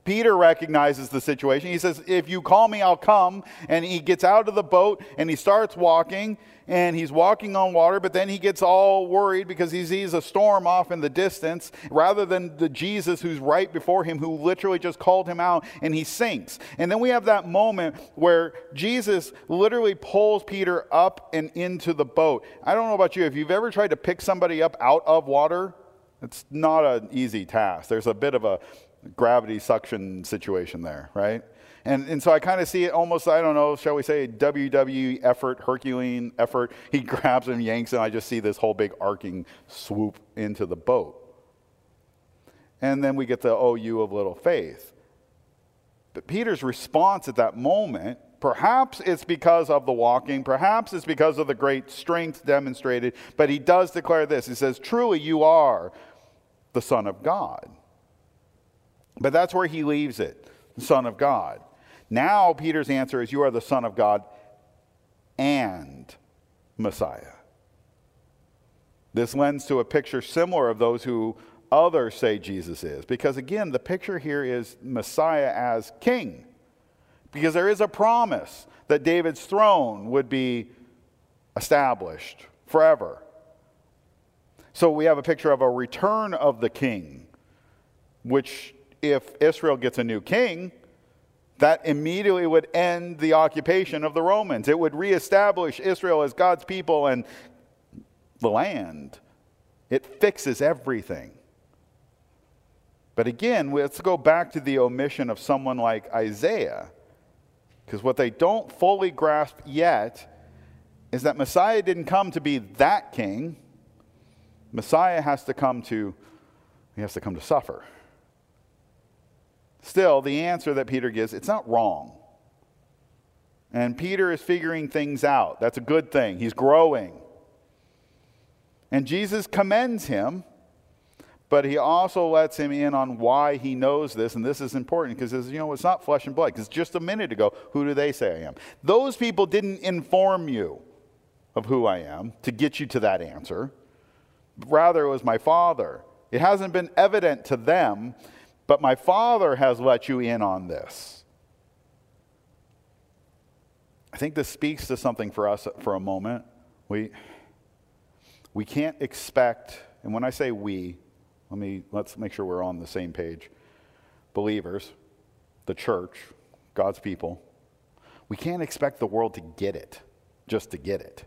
A: Peter recognizes the situation. He says, if you call me, I'll come. And he gets out of the boat and he starts walking, and he's walking on water, but then he gets all worried because he sees a storm off in the distance rather than the Jesus who's right before him, who literally just called him out, and he sinks. And then we have that moment where Jesus literally pulls Peter up and into the boat. I don't know about you, if you've ever tried to pick somebody up out of water, it's not an easy task. There's a bit of a gravity suction situation there, right? And so I kind of see it almost, I don't know, shall we say WWE effort, Herculean effort. He grabs him, yanks him. I just see this whole big arcing swoop into the boat. And then we get the OU of little faith. But Peter's response at that moment, perhaps it's because of the walking, perhaps it's because of the great strength demonstrated, but he does declare this. He says, truly you are the Son of God. But that's where he leaves it, the Son of God. Now Peter's answer is, you are the Son of God and Messiah. This lends to a picture similar of those who others say Jesus is. Because again, the picture here is Messiah as king. Because there is a promise that David's throne would be established forever. So we have a picture of a return of the king, which if Israel gets a new king, that immediately would end the occupation of the Romans. It would reestablish Israel as God's people and the land. It fixes everything. But again, let's go back to the omission of someone like Isaiah. Because what they don't fully grasp yet is that Messiah didn't come to be that king. Messiah has to come to suffer. Still, the answer that Peter gives, it's not wrong. And Peter is figuring things out. That's a good thing. He's growing. And Jesus commends him, but he also lets him in on why he knows this. And this is important because, it's not flesh and blood. Because just a minute ago, who do they say I am? Those people didn't inform you of who I am to get you to that answer. Rather, it was my Father. It hasn't been evident to them, but my Father has let you in on this. I think this speaks to something for us for a moment. We can't expect, and when I say we, let's make sure we're on the same page. Believers, the church, God's people, we can't expect the world to get it, just to get it.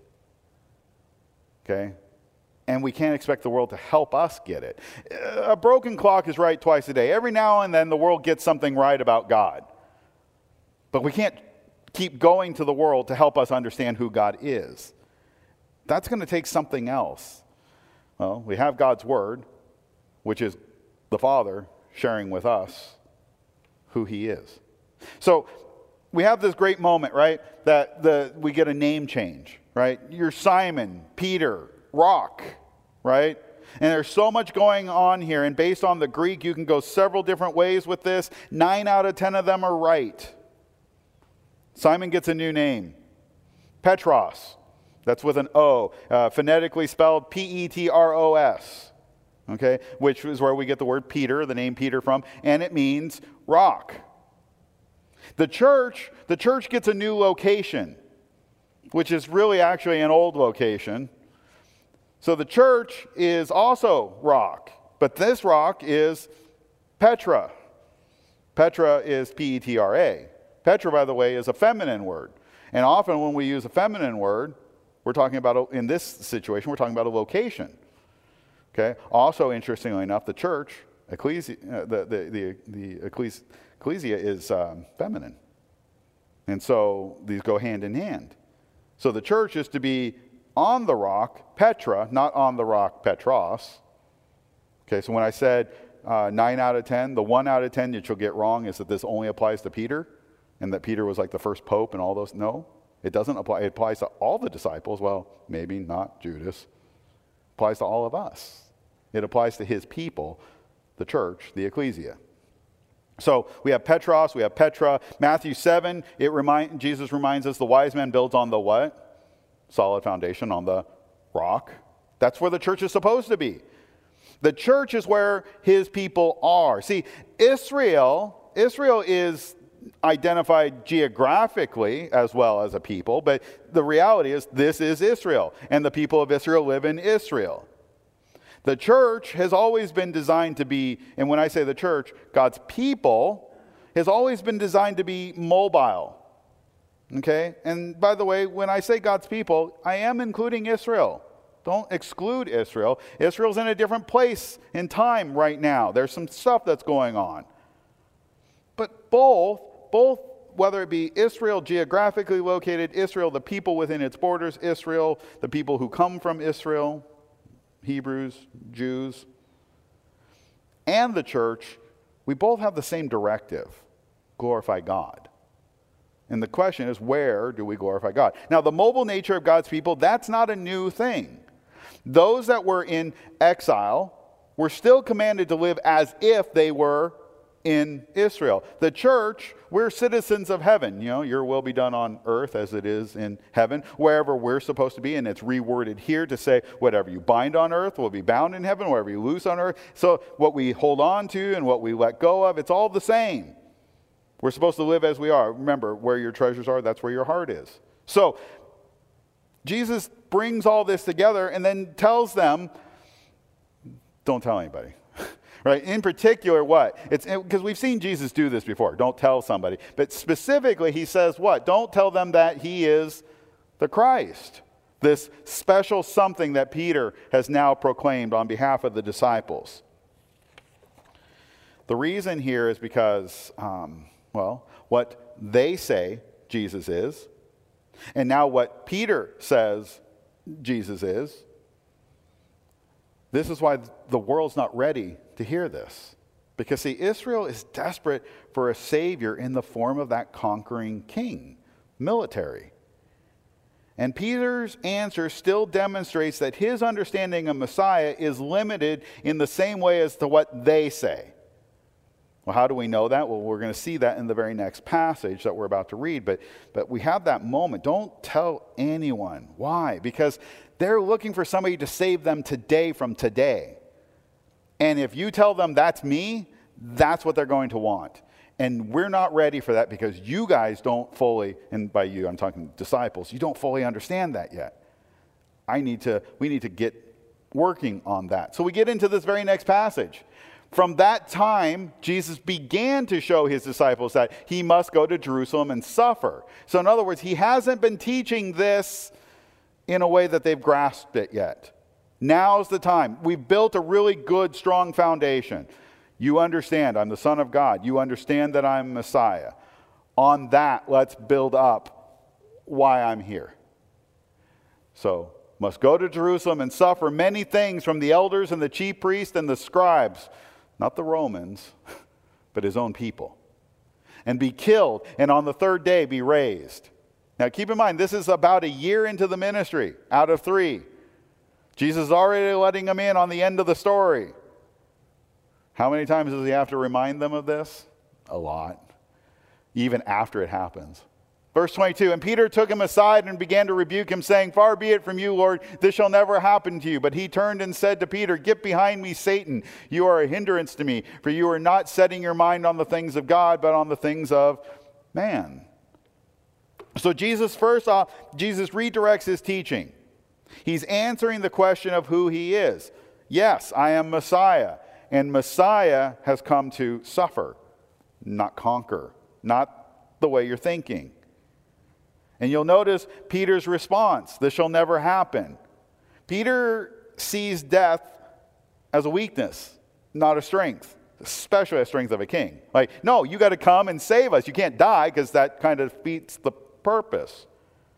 A: Okay? And we can't expect the world to help us get it. A broken clock is right twice a day. Every now and then the world gets something right about God. But we can't keep going to the world to help us understand who God is. That's going to take something else. Well, we have God's Word, which is the Father sharing with us who He is. So we have this great moment, right, that we get a name change, right? You're Simon, Peter, Rock, right? And there's so much going on here, and based on the Greek, you can go several different ways with this. 9 out of 10 of them are right. Simon gets a new name. Petros, that's with an O, phonetically spelled Petros, okay, which is where we get the word Peter, the name Peter from, and it means rock. The church gets a new location, which is really actually an old location. So the church is also rock, but this rock is Petra. Petra is Petra. Petra, by the way, is a feminine word. And often when we use a feminine word, we're talking about, in this situation, we're talking about a location. Okay. Also, interestingly enough, the church, ecclesia, the ecclesia is feminine. And so these go hand in hand. So the church is to be on the rock, Petra, not on the rock, Petros. Okay, so when I said 9 out of 10, the 1 out of 10 that you'll get wrong is that this only applies to Peter, and that Peter was like the first pope and all those. No, it doesn't apply. It applies to all the disciples. Well, maybe not Judas. It applies to all of us. It applies to his people, the church, the ecclesia. So we have Petros, we have Petra. Matthew 7, Jesus reminds us the wise man builds on the what? Solid foundation, on the rock. That's where the church is supposed to be. The church is where his people are. See, Israel Israel is identified geographically as well as a people, but the reality is this is Israel, and the people of Israel live in Israel. The church has always been designed to be, and when I say the church, God's people has always been designed to be mobile. Okay? And by the way, when I say God's people, I am including Israel. Don't exclude Israel. Israel's in a different place in time right now. There's some stuff that's going on. But both, whether it be Israel geographically located, Israel, the people within its borders, Israel, the people who come from Israel, Hebrews, Jews, and the church, we both have the same directive: glorify God. And the question is, where do we glorify God? Now, the mobile nature of God's people, that's not a new thing. Those that were in exile were still commanded to live as if they were in Israel. The church, we're citizens of heaven. You know, your will be done on earth as it is in heaven, wherever we're supposed to be. And it's reworded here to say, whatever you bind on earth will be bound in heaven, whatever you loose on earth. So what we hold on to and what we let go of, it's all the same. We're supposed to live as we are. Remember, where your treasures are, that's where your heart is. So Jesus brings all this together and then tells them, don't tell anybody. Right? In particular, what? It's because we've seen Jesus do this before. Don't tell somebody. But specifically, he says what? Don't tell them that he is the Christ. This special something that Peter has now proclaimed on behalf of the disciples. The reason here is because, what they say Jesus is, and now what Peter says Jesus is, this is why the world's not ready to hear this. Because, see, Israel is desperate for a Savior in the form of that conquering king, military. And Peter's answer still demonstrates that his understanding of Messiah is limited in the same way as to what they say. Well, how do we know that? Well, we're going to see that in the very next passage that we're about to read. But we have that moment. Don't tell anyone. Why? Because they're looking for somebody to save them today from today. And if you tell them that's me, that's what they're going to want. And we're not ready for that because you guys don't fully, and by you I'm talking disciples, you don't fully understand that yet. We need to get working on that. So we get into this very next passage. From that time, Jesus began to show his disciples that he must go to Jerusalem and suffer. So in other words, he hasn't been teaching this in a way that they've grasped it yet. Now's the time. We've built a really good, strong foundation. You understand I'm the Son of God. You understand that I'm Messiah. On that, let's build up why I'm here. So, must go to Jerusalem and suffer many things from the elders and the chief priests and the scribes. Not the Romans, but his own people. And be killed, and on the third day be raised. Now keep in mind, this is about a year into the ministry, out of 3. Jesus is already letting them in on the end of the story. How many times does he have to remind them of this? A lot. Even after it happens. Verse 22, and Peter took him aside and began to rebuke him, saying, far be it from you, Lord, this shall never happen to you. But he turned and said to Peter, get behind me, Satan. You are a hindrance to me, for you are not setting your mind on the things of God, but on the things of man. So Jesus redirects his teaching. He's answering the question of who he is. Yes, I am Messiah. And Messiah has come to suffer, not conquer, not the way you're thinking. And you'll notice Peter's response, this shall never happen. Peter sees death as a weakness, not a strength, especially a strength of a king. Like, no, you got to come and save us. You can't die because that kind of defeats the purpose.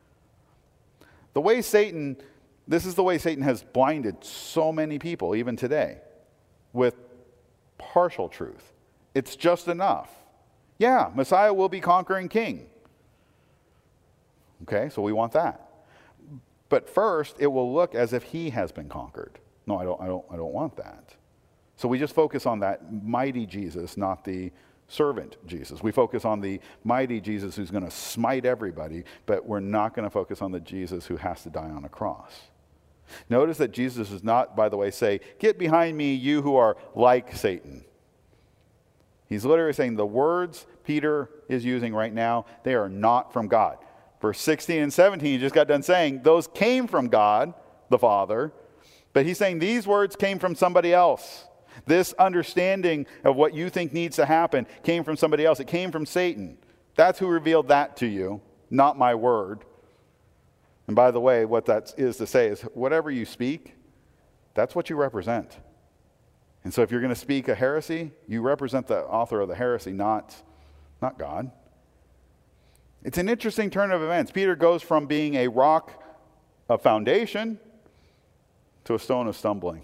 A: This is the way Satan has blinded so many people, even today, with partial truth. It's just enough. Yeah, Messiah will be conquering king. Okay, so we want that. But first, it will look as if he has been conquered. No, I don't want that. So we just focus on that mighty Jesus, not the servant Jesus. We focus on the mighty Jesus who's going to smite everybody, but we're not going to focus on the Jesus who has to die on a cross. Notice that Jesus does not, by the way, say, get behind me, you who are like Satan. He's literally saying the words Peter is using right now, they are not from God. Verse 16 and 17, he just got done saying, those came from God, the Father. But he's saying these words came from somebody else. This understanding of what you think needs to happen came from somebody else. It came from Satan. That's who revealed that to you, not my word. And by the way, what that is to say is whatever you speak, that's what you represent. And so if you're going to speak a heresy, you represent the author of the heresy, not God. It's an interesting turn of events. Peter goes from being a rock of foundation to a stone of stumbling.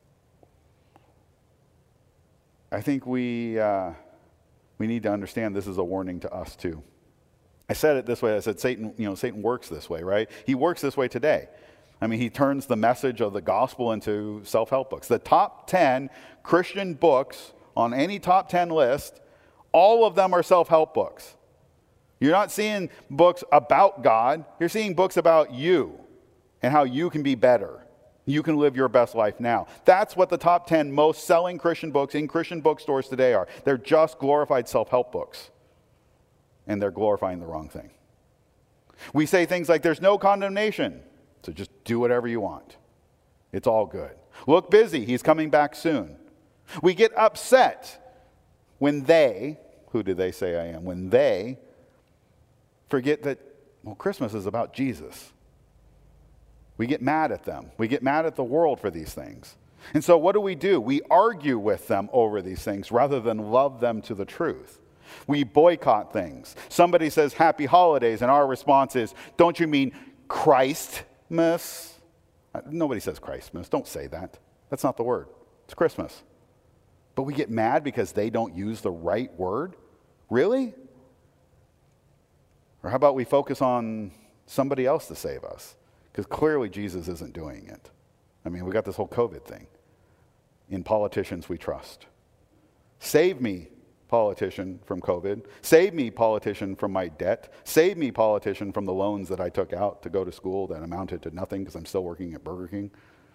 A: I think we need to understand this is a warning to us too. I said it this way. I said Satan works this way, right? He works this way today. I mean, he turns the message of the gospel into self-help books. The top 10 Christian books on any top 10 list, all of them are self-help books. You're not seeing books about God. You're seeing books about you and how you can be better. You can live your best life now. That's what the top 10 most selling Christian books in Christian bookstores today are. They're just glorified self-help books. And they're glorifying the wrong thing. We say things like, there's no condemnation, so just do whatever you want. It's all good. Look busy, he's coming back soon. We get upset when they, who do they say I am? When they forget that, well, Christmas is about Jesus. We get mad at them. We get mad at the world for these things. And so what do? We argue with them over these things rather than love them to the truth. We boycott things. Somebody says happy holidays, and our response is, don't you mean Christmas? Nobody says Christmas. Don't say that. That's not the word. It's Christmas. But we get mad because they don't use the right word? Really? Or how about we focus on somebody else to save us? Because clearly Jesus isn't doing it. I mean, we got this whole COVID thing. In politicians we trust. Save me, politician, from COVID. Save me, politician, from my debt. Save me, politician, from the loans that I took out to go to school that amounted to nothing because I'm still working at Burger King.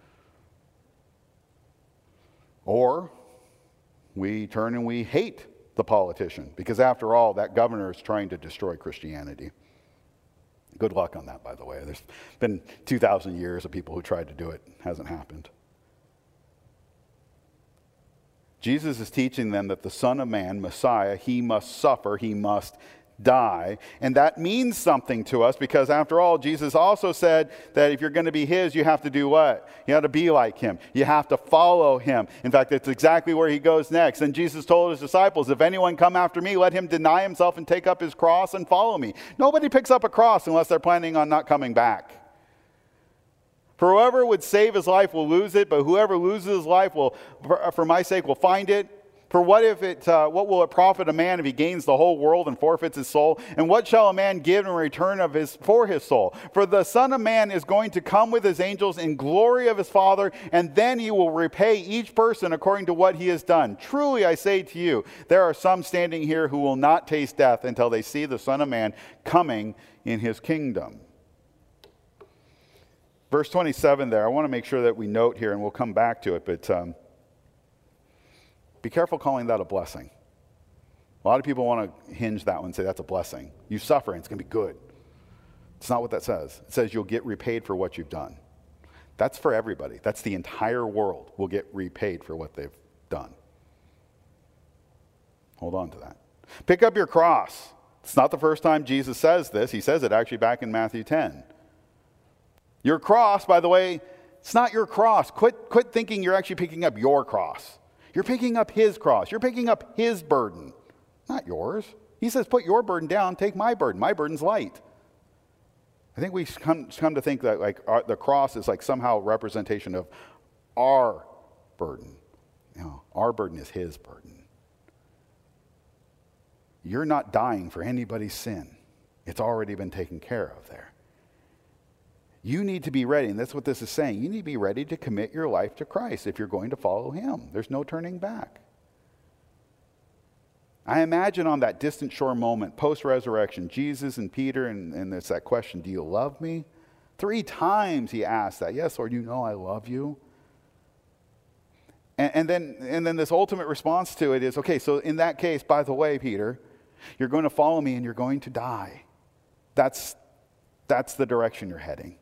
A: Or we turn and we hate the politician because after all, that governor is trying to destroy Christianity. Good luck on that, by the way. There's been 2,000 years of people who tried to do it. It hasn't happened. Jesus is teaching them that the Son of Man, Messiah, he must suffer, he must die. And that means something to us because after all, Jesus also said that if you're going to be his, you have to do what? You have to be like him. You have to follow him. In fact, that's exactly where he goes next. And Jesus told his disciples, if anyone come after me, let him deny himself and take up his cross and follow me. Nobody picks up a cross unless they're planning on not coming back. For whoever would save his life will lose it, but whoever loses his life will, for my sake, will find it. For what will it profit a man if he gains the whole world and forfeits his soul? And what shall a man give in return for his soul? For the Son of Man is going to come with his angels in glory of his Father, and then he will repay each person according to what he has done. Truly I say to you, there are some standing here who will not taste death until they see the Son of Man coming in his kingdom. Verse 27 there, I want to make sure that we note here, and we'll come back to it, but be careful calling that a blessing. A lot of people want to hinge that one and say that's a blessing. You suffer and it's going to be good. It's not what that says. It says you'll get repaid for what you've done. That's for everybody. That's the entire world will get repaid for what they've done. Hold on to that. Pick up your cross. It's not the first time Jesus says this. He says it actually back in Matthew 10. Your cross, by the way, it's not your cross. Quit thinking you're actually picking up your cross. You're picking up his cross. You're picking up his burden, not yours. He says, put your burden down, take my burden. My burden's light. I think we come to think that the cross is like somehow a representation of our burden. Our burden is his burden. You're not dying for anybody's sin. It's already been taken care of there. You need to be ready, and that's what this is saying. You need to be ready to commit your life to Christ if you're going to follow him. There's no turning back. I imagine on that distant shore moment, post-resurrection, Jesus and Peter, and there's that question, do you love me? 3 times he asked that. Yes, Lord, you know I love you. And then this ultimate response to it is, okay, so in that case, by the way, Peter, you're going to follow me and you're going to die. That's the direction you're heading.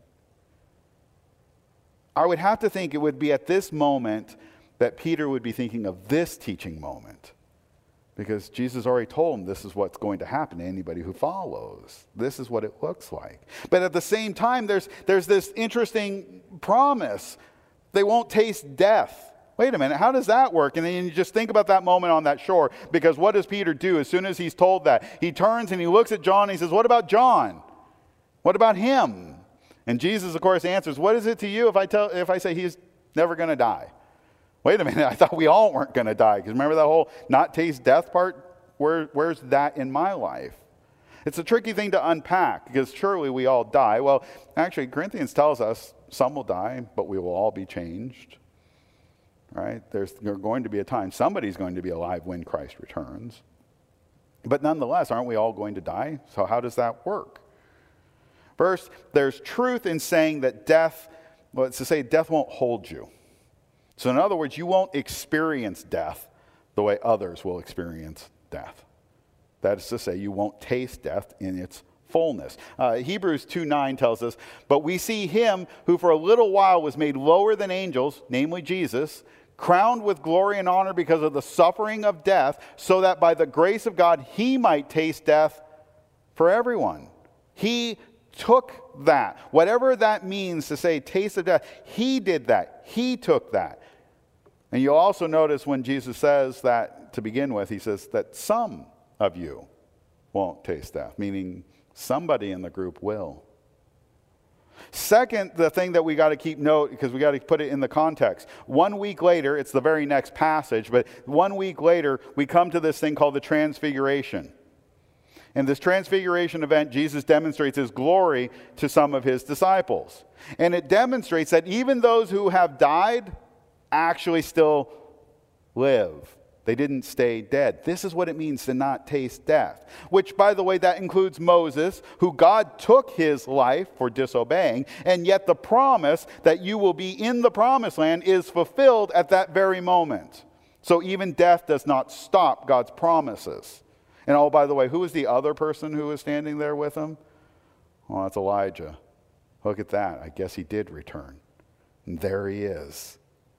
A: I would have to think it would be at this moment that Peter would be thinking of this teaching moment. Because Jesus already told him this is what's going to happen to anybody who follows. This is what it looks like. But at the same time, there's this interesting promise. They won't taste death. Wait a minute, how does that work? And then you just think about that moment on that shore. Because what does Peter do as soon as he's told that? He turns and he looks at John and he says, what about John? What about him? And Jesus, of course, answers, what is it to you if I say he's never going to die? Wait a minute, I thought we all weren't going to die. Because remember that whole not taste death part? Where's that in my life? It's a tricky thing to unpack because surely we all die. Well, actually, Corinthians tells us some will die, but we will all be changed. Right? There's going to be a time somebody's going to be alive when Christ returns. But nonetheless, aren't we all going to die? So how does that work? First, there's truth in saying that death won't hold you. So in other words, you won't experience death the way others will experience death. That is to say, you won't taste death in its fullness. Hebrews 2:9 tells us, but we see him who for a little while was made lower than angels, namely Jesus, crowned with glory and honor because of the suffering of death, so that by the grace of God he might taste death for everyone. He took that. Whatever that means to say taste of death, he did that. He took that. And you'll also notice when Jesus says that to begin with, he says that some of you won't taste death, meaning somebody in the group will. Second, the thing that we got to keep note, because we got to put it in the context. 1 week later, it's the very next passage, but 1 week later, we come to this thing called the Transfiguration. In this Transfiguration event, Jesus demonstrates his glory to some of his disciples. And it demonstrates that even those who have died actually still live. They didn't stay dead. This is what it means to not taste death. Which, by the way, that includes Moses, who God took his life for disobeying, and yet the promise that you will be in the promised land is fulfilled at that very moment. So even death does not stop God's promises. And oh, by the way, who was the other person who was standing there with him? Well, that's Elijah. Look at that. I guess he did return. And there he is.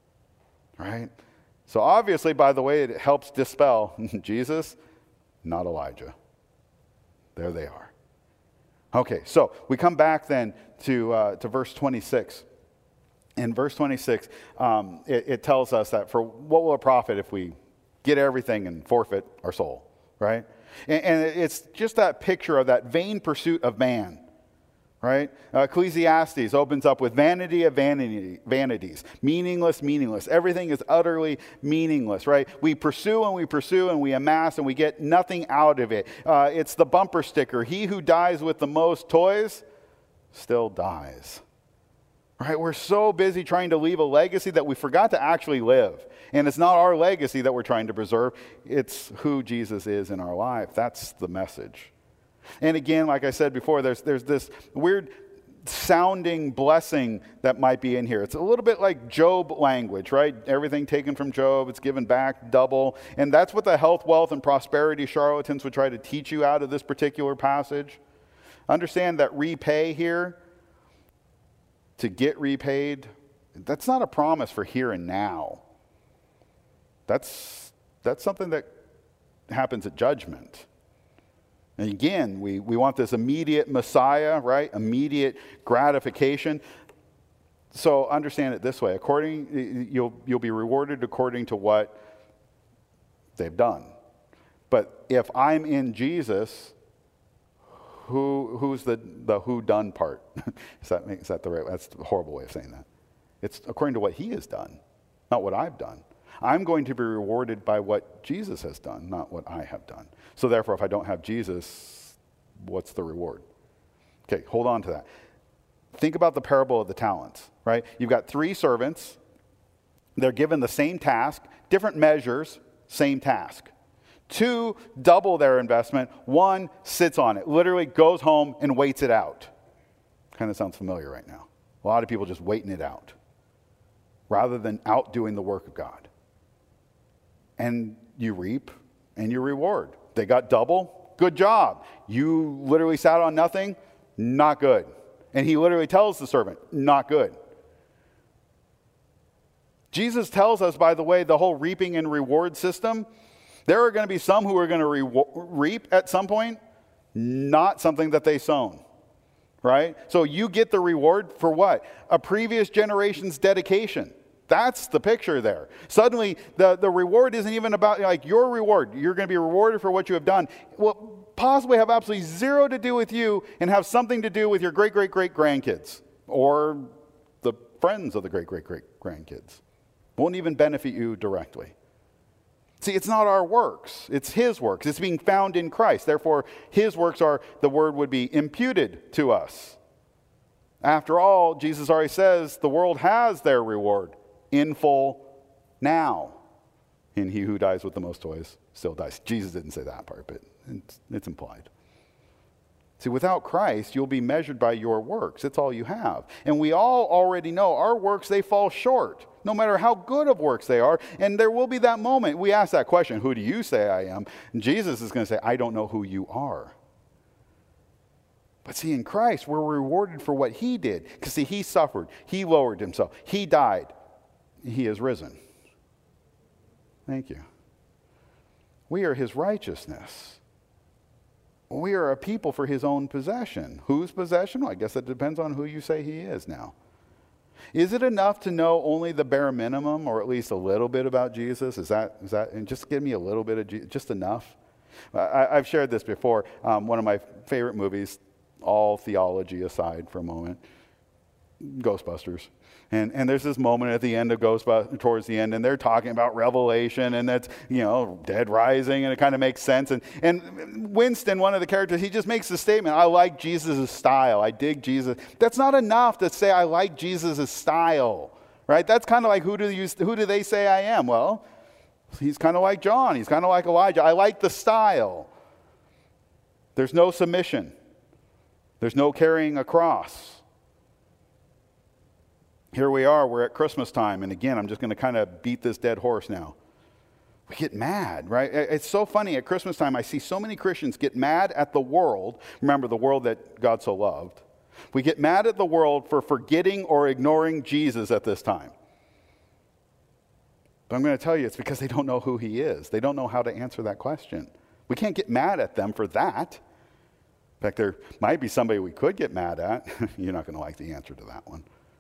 A: Right? So obviously, by the way, it helps dispel Jesus, not Elijah. There they are. Okay, so we come back then to verse 26. In verse 26, it tells us that for what will it profit if we get everything and forfeit our soul, right? And it's just that picture of that vain pursuit of man. Right? Ecclesiastes opens up with vanity of vanities. Meaningless. Everything is utterly meaningless, right? We pursue and we amass and we get nothing out of it. It's the bumper sticker. He who dies with the most toys still dies. Right? We're so busy trying to leave a legacy that we forgot to actually live. And it's not our legacy that we're trying to preserve. It's who Jesus is in our life. That's the message. And again, like I said before, there's this weird sounding blessing that might be in here. It's a little bit like Job language, right? Everything taken from Job, it's given back double. And that's what the health, wealth, and prosperity charlatans would try to teach you out of this particular passage. Understand that repay here, to get repaid, that's not a promise for here and now. That's something that happens at judgment. And again, we want this immediate Messiah, right? Immediate gratification. So understand it this way: you'll be rewarded according to what they've done. But if I'm in Jesus, who's the who done part? Is that the right? That's a horrible way of saying that. It's according to what He has done, not what I've done. I'm going to be rewarded by what Jesus has done, not what I have done. So therefore, if I don't have Jesus, what's the reward? Okay, hold on to that. Think about the parable of the talents, right? You've got 3 servants. They're given the same task, different measures, same task. 2 double their investment. 1 sits on it, literally goes home and waits it out. Kind of sounds familiar right now. A lot of people just waiting it out rather than outdoing the work of God. and you reap and you reward. They got double, good job. You literally sat on nothing, not good. And he literally tells the servant, not good. Jesus tells us, by the way, the whole reaping and reward system, there are going to be some who are going to reap at some point, not something that they sown. Right? So you get the reward for what? A previous generation's dedication. That's the picture there. Suddenly, the reward isn't even about like your reward. You're going to be rewarded for what you have done. Will possibly have absolutely zero to do with you and have something to do with your great-great-great-grandkids or the friends of the great-great-great-grandkids. Won't even benefit you directly. See, it's not our works. It's his works. It's being found in Christ. Therefore, his works are, the word would be imputed to us. After all, Jesus already says the world has their reward in full now. And he who dies with the most toys still dies. Jesus didn't say that part, but it's implied. See, without Christ, you'll be measured by your works. It's all you have. And we all already know our works, they fall short, no matter how good of works they are. And there will be that moment. We ask that question, who do you say I am? And Jesus is going to say, I don't know who you are. But see, in Christ, we're rewarded for what he did. Because see, he suffered. He lowered himself. He died. He is risen. Thank you. We are his righteousness. We are a people for his own possession. Whose possession? Well, I guess it depends on who you say he is now. Is it enough to know only the bare minimum or at least a little bit about Jesus? Is that and just give me a little bit of Jesus, just enough? I've shared this before. One of my favorite movies, all theology aside for a moment, Ghostbusters. And there's this moment at the end of Ghostbusters, towards the end, and they're talking about Revelation, and that's, dead rising, and it kind of makes sense. And Winston, one of the characters, he just makes the statement, I like Jesus' style. I dig Jesus. That's not enough to say I like Jesus' style, right? That's kind of like, who do they say I am? Well, he's kind of like John. He's kind of like Elijah. I like the style. There's no submission. There's no carrying a cross. Here we are, we're at Christmas time, and again, I'm just going to kind of beat this dead horse now. We get mad, right? It's so funny, at Christmas time, I see so many Christians get mad at the world. Remember, the world that God so loved. We get mad at the world for forgetting or ignoring Jesus at this time. But I'm going to tell you, it's because they don't know who he is. They don't know how to answer that question. We can't get mad at them for that. In fact, there might be somebody we could get mad at. You're not going to like the answer to that one.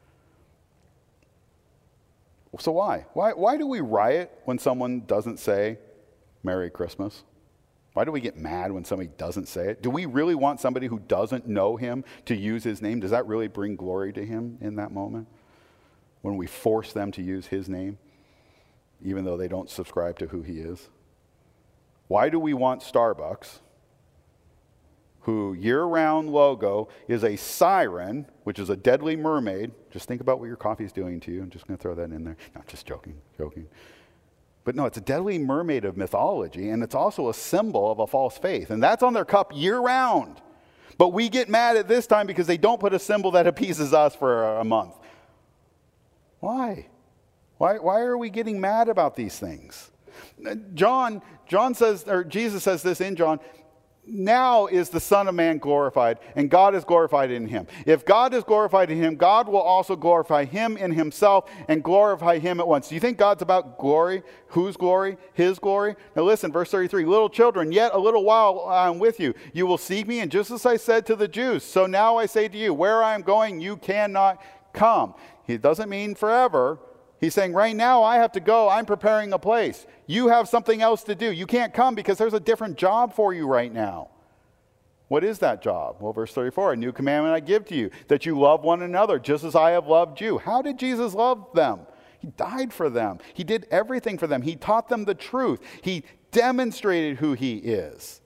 A: So why? Why do we riot when someone doesn't say Merry Christmas? Why do we get mad when somebody doesn't say it? Do we really want somebody who doesn't know him to use his name? Does that really bring glory to him in that moment? When we force them to use his name, even though they don't subscribe to who he is? Why do we want Starbucks, who year-round logo is a siren, which is a deadly mermaid? Just think about what your coffee is doing to you. I'm just going to throw that in there. No, just joking. But no, it's a deadly mermaid of mythology, and it's also a symbol of a false faith. And that's on their cup year-round. But we get mad at this time because they don't put a symbol that appeases us for a month. Why? Why are we getting mad about these things? John says, or Jesus says this in John, now is the Son of Man glorified, and God is glorified in him. If God is glorified in him, God will also glorify him in himself and glorify him at once. Do you think God's about glory? Whose glory? His glory? Now listen, verse 33, little children, yet a little while I am with you. You will seek me, and just as I said to the Jews, so now I say to you, where I am going, you cannot come. It doesn't mean forever. He's saying, right now I have to go. I'm preparing a place. You have something else to do. You can't come because there's a different job for you right now. What is that job? Well, verse 34, a new commandment I give to you, that you love one another just as I have loved you. How did Jesus love them? He died for them. He did everything for them. He taught them the truth. He demonstrated who he is.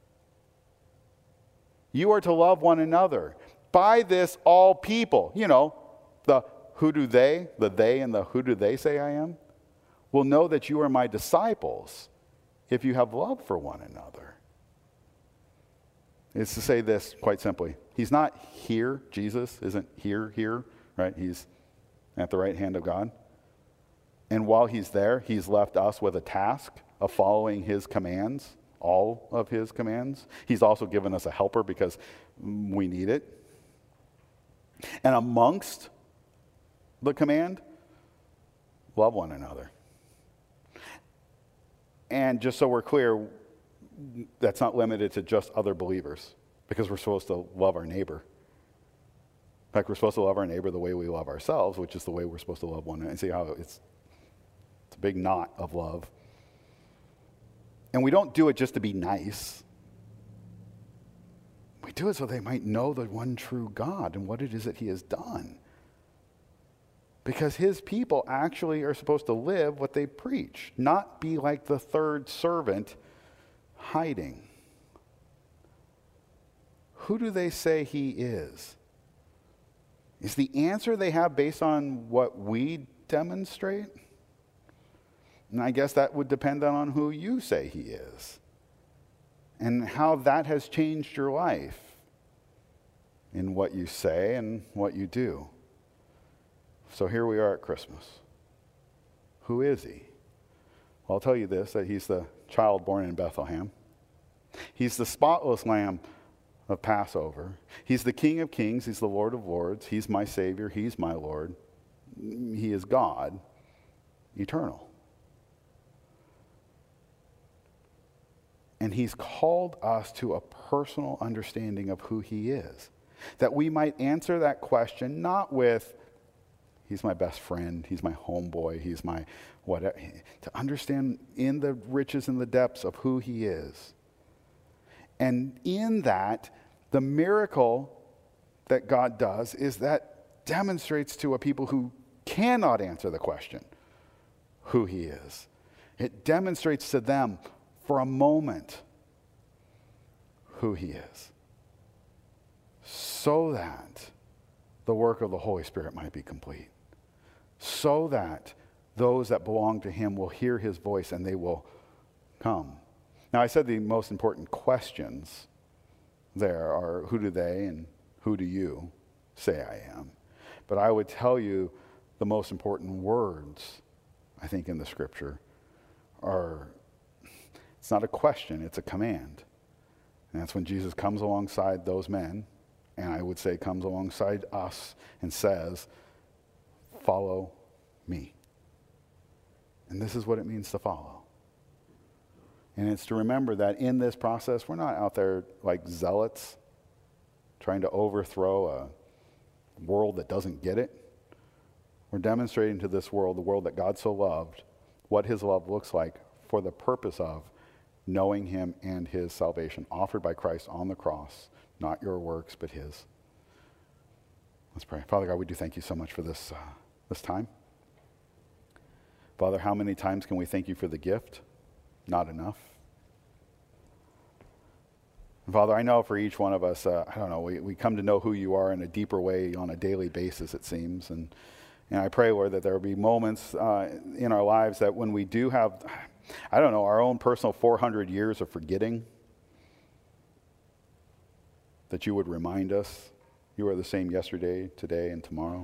A: You are to love one another. By this, all people, the who do they, the they and the who do they say I am, will know that you are my disciples if you have love for one another. It's to say this quite simply. He's not here. Jesus isn't here, right? He's at the right hand of God. And while he's there, he's left us with a task of following his commands, all of his commands. He's also given us a helper because we need it. And amongst the command, love one another. And just so we're clear, that's not limited to just other believers, because we're supposed to love our neighbor. In fact, we're supposed to love our neighbor the way we love ourselves, which is the way we're supposed to love one another. And see how it's a big knot of love. And we don't do it just to be nice. We do it so they might know the one true God and what it is that he has done. Because his people actually are supposed to live what they preach, not be like the third servant hiding. Who do they say he is? Is the answer they have based on what we demonstrate? And I guess that would depend on who you say he is and how that has changed your life in what you say and what you do. So here we are at Christmas. Who is he? Well, I'll tell you this, that he's the child born in Bethlehem. He's the spotless lamb of Passover. He's the King of Kings. He's the Lord of Lords. He's my Savior. He's my Lord. He is God, eternal. And he's called us to a personal understanding of who he is, that we might answer that question not with, he's my best friend, he's my homeboy, he's my whatever, to understand in the riches and the depths of who he is. And in that, the miracle that God does is that demonstrates to a people who cannot answer the question who he is. It demonstrates to them for a moment who he is, so that the work of the Holy Spirit might be complete, so that those that belong to him will hear his voice and they will come. Now, I said the most important questions there are, who do they and who do you say I am? But I would tell you the most important words, I think, in the scripture are, it's not a question, it's a command. And that's when Jesus comes alongside those men, and I would say comes alongside us and says, follow me. And this is what it means to follow. And it's to remember that in this process, we're not out there like zealots trying to overthrow a world that doesn't get it. We're demonstrating to this world, the world that God so loved, what his love looks like for the purpose of knowing him and his salvation offered by Christ on the cross, not your works, but his. Let's pray. Father God, we do thank you so much for this time. Father, how many times can we thank you for the gift? Not enough. And Father, I know for each one of us, I don't know, we come to know who you are in a deeper way on a daily basis, it seems. And I pray, Lord, that there will be moments in our lives that when we do have, I don't know, our own personal 400 years of forgetting, that you would remind us you are the same yesterday, today, and tomorrow.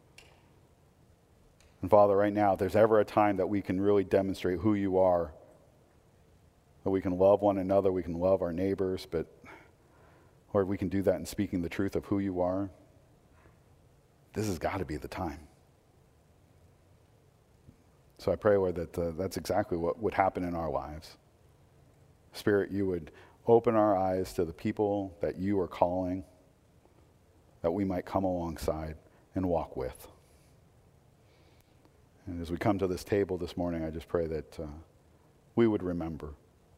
A: And Father, right now, if there's ever a time that we can really demonstrate who you are, that we can love one another, we can love our neighbors, but Lord, we can do that in speaking the truth of who you are, this has got to be the time. So I pray, Lord, that that's exactly what would happen in our lives. Spirit, you would open our eyes to the people that you are calling, that we might come alongside and walk with. And as we come to this table this morning, I just pray that we would remember.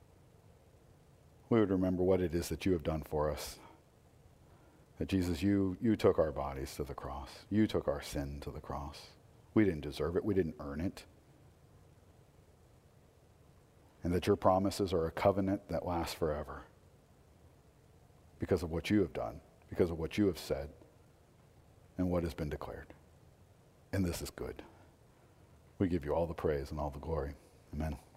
A: We would remember what it is that you have done for us. That Jesus, you took our bodies to the cross. You took our sin to the cross. We didn't deserve it. We didn't earn it. And that your promises are a covenant that lasts forever because of what you have done, because of what you have said, and what has been declared. And this is good. We give you all the praise and all the glory. Amen.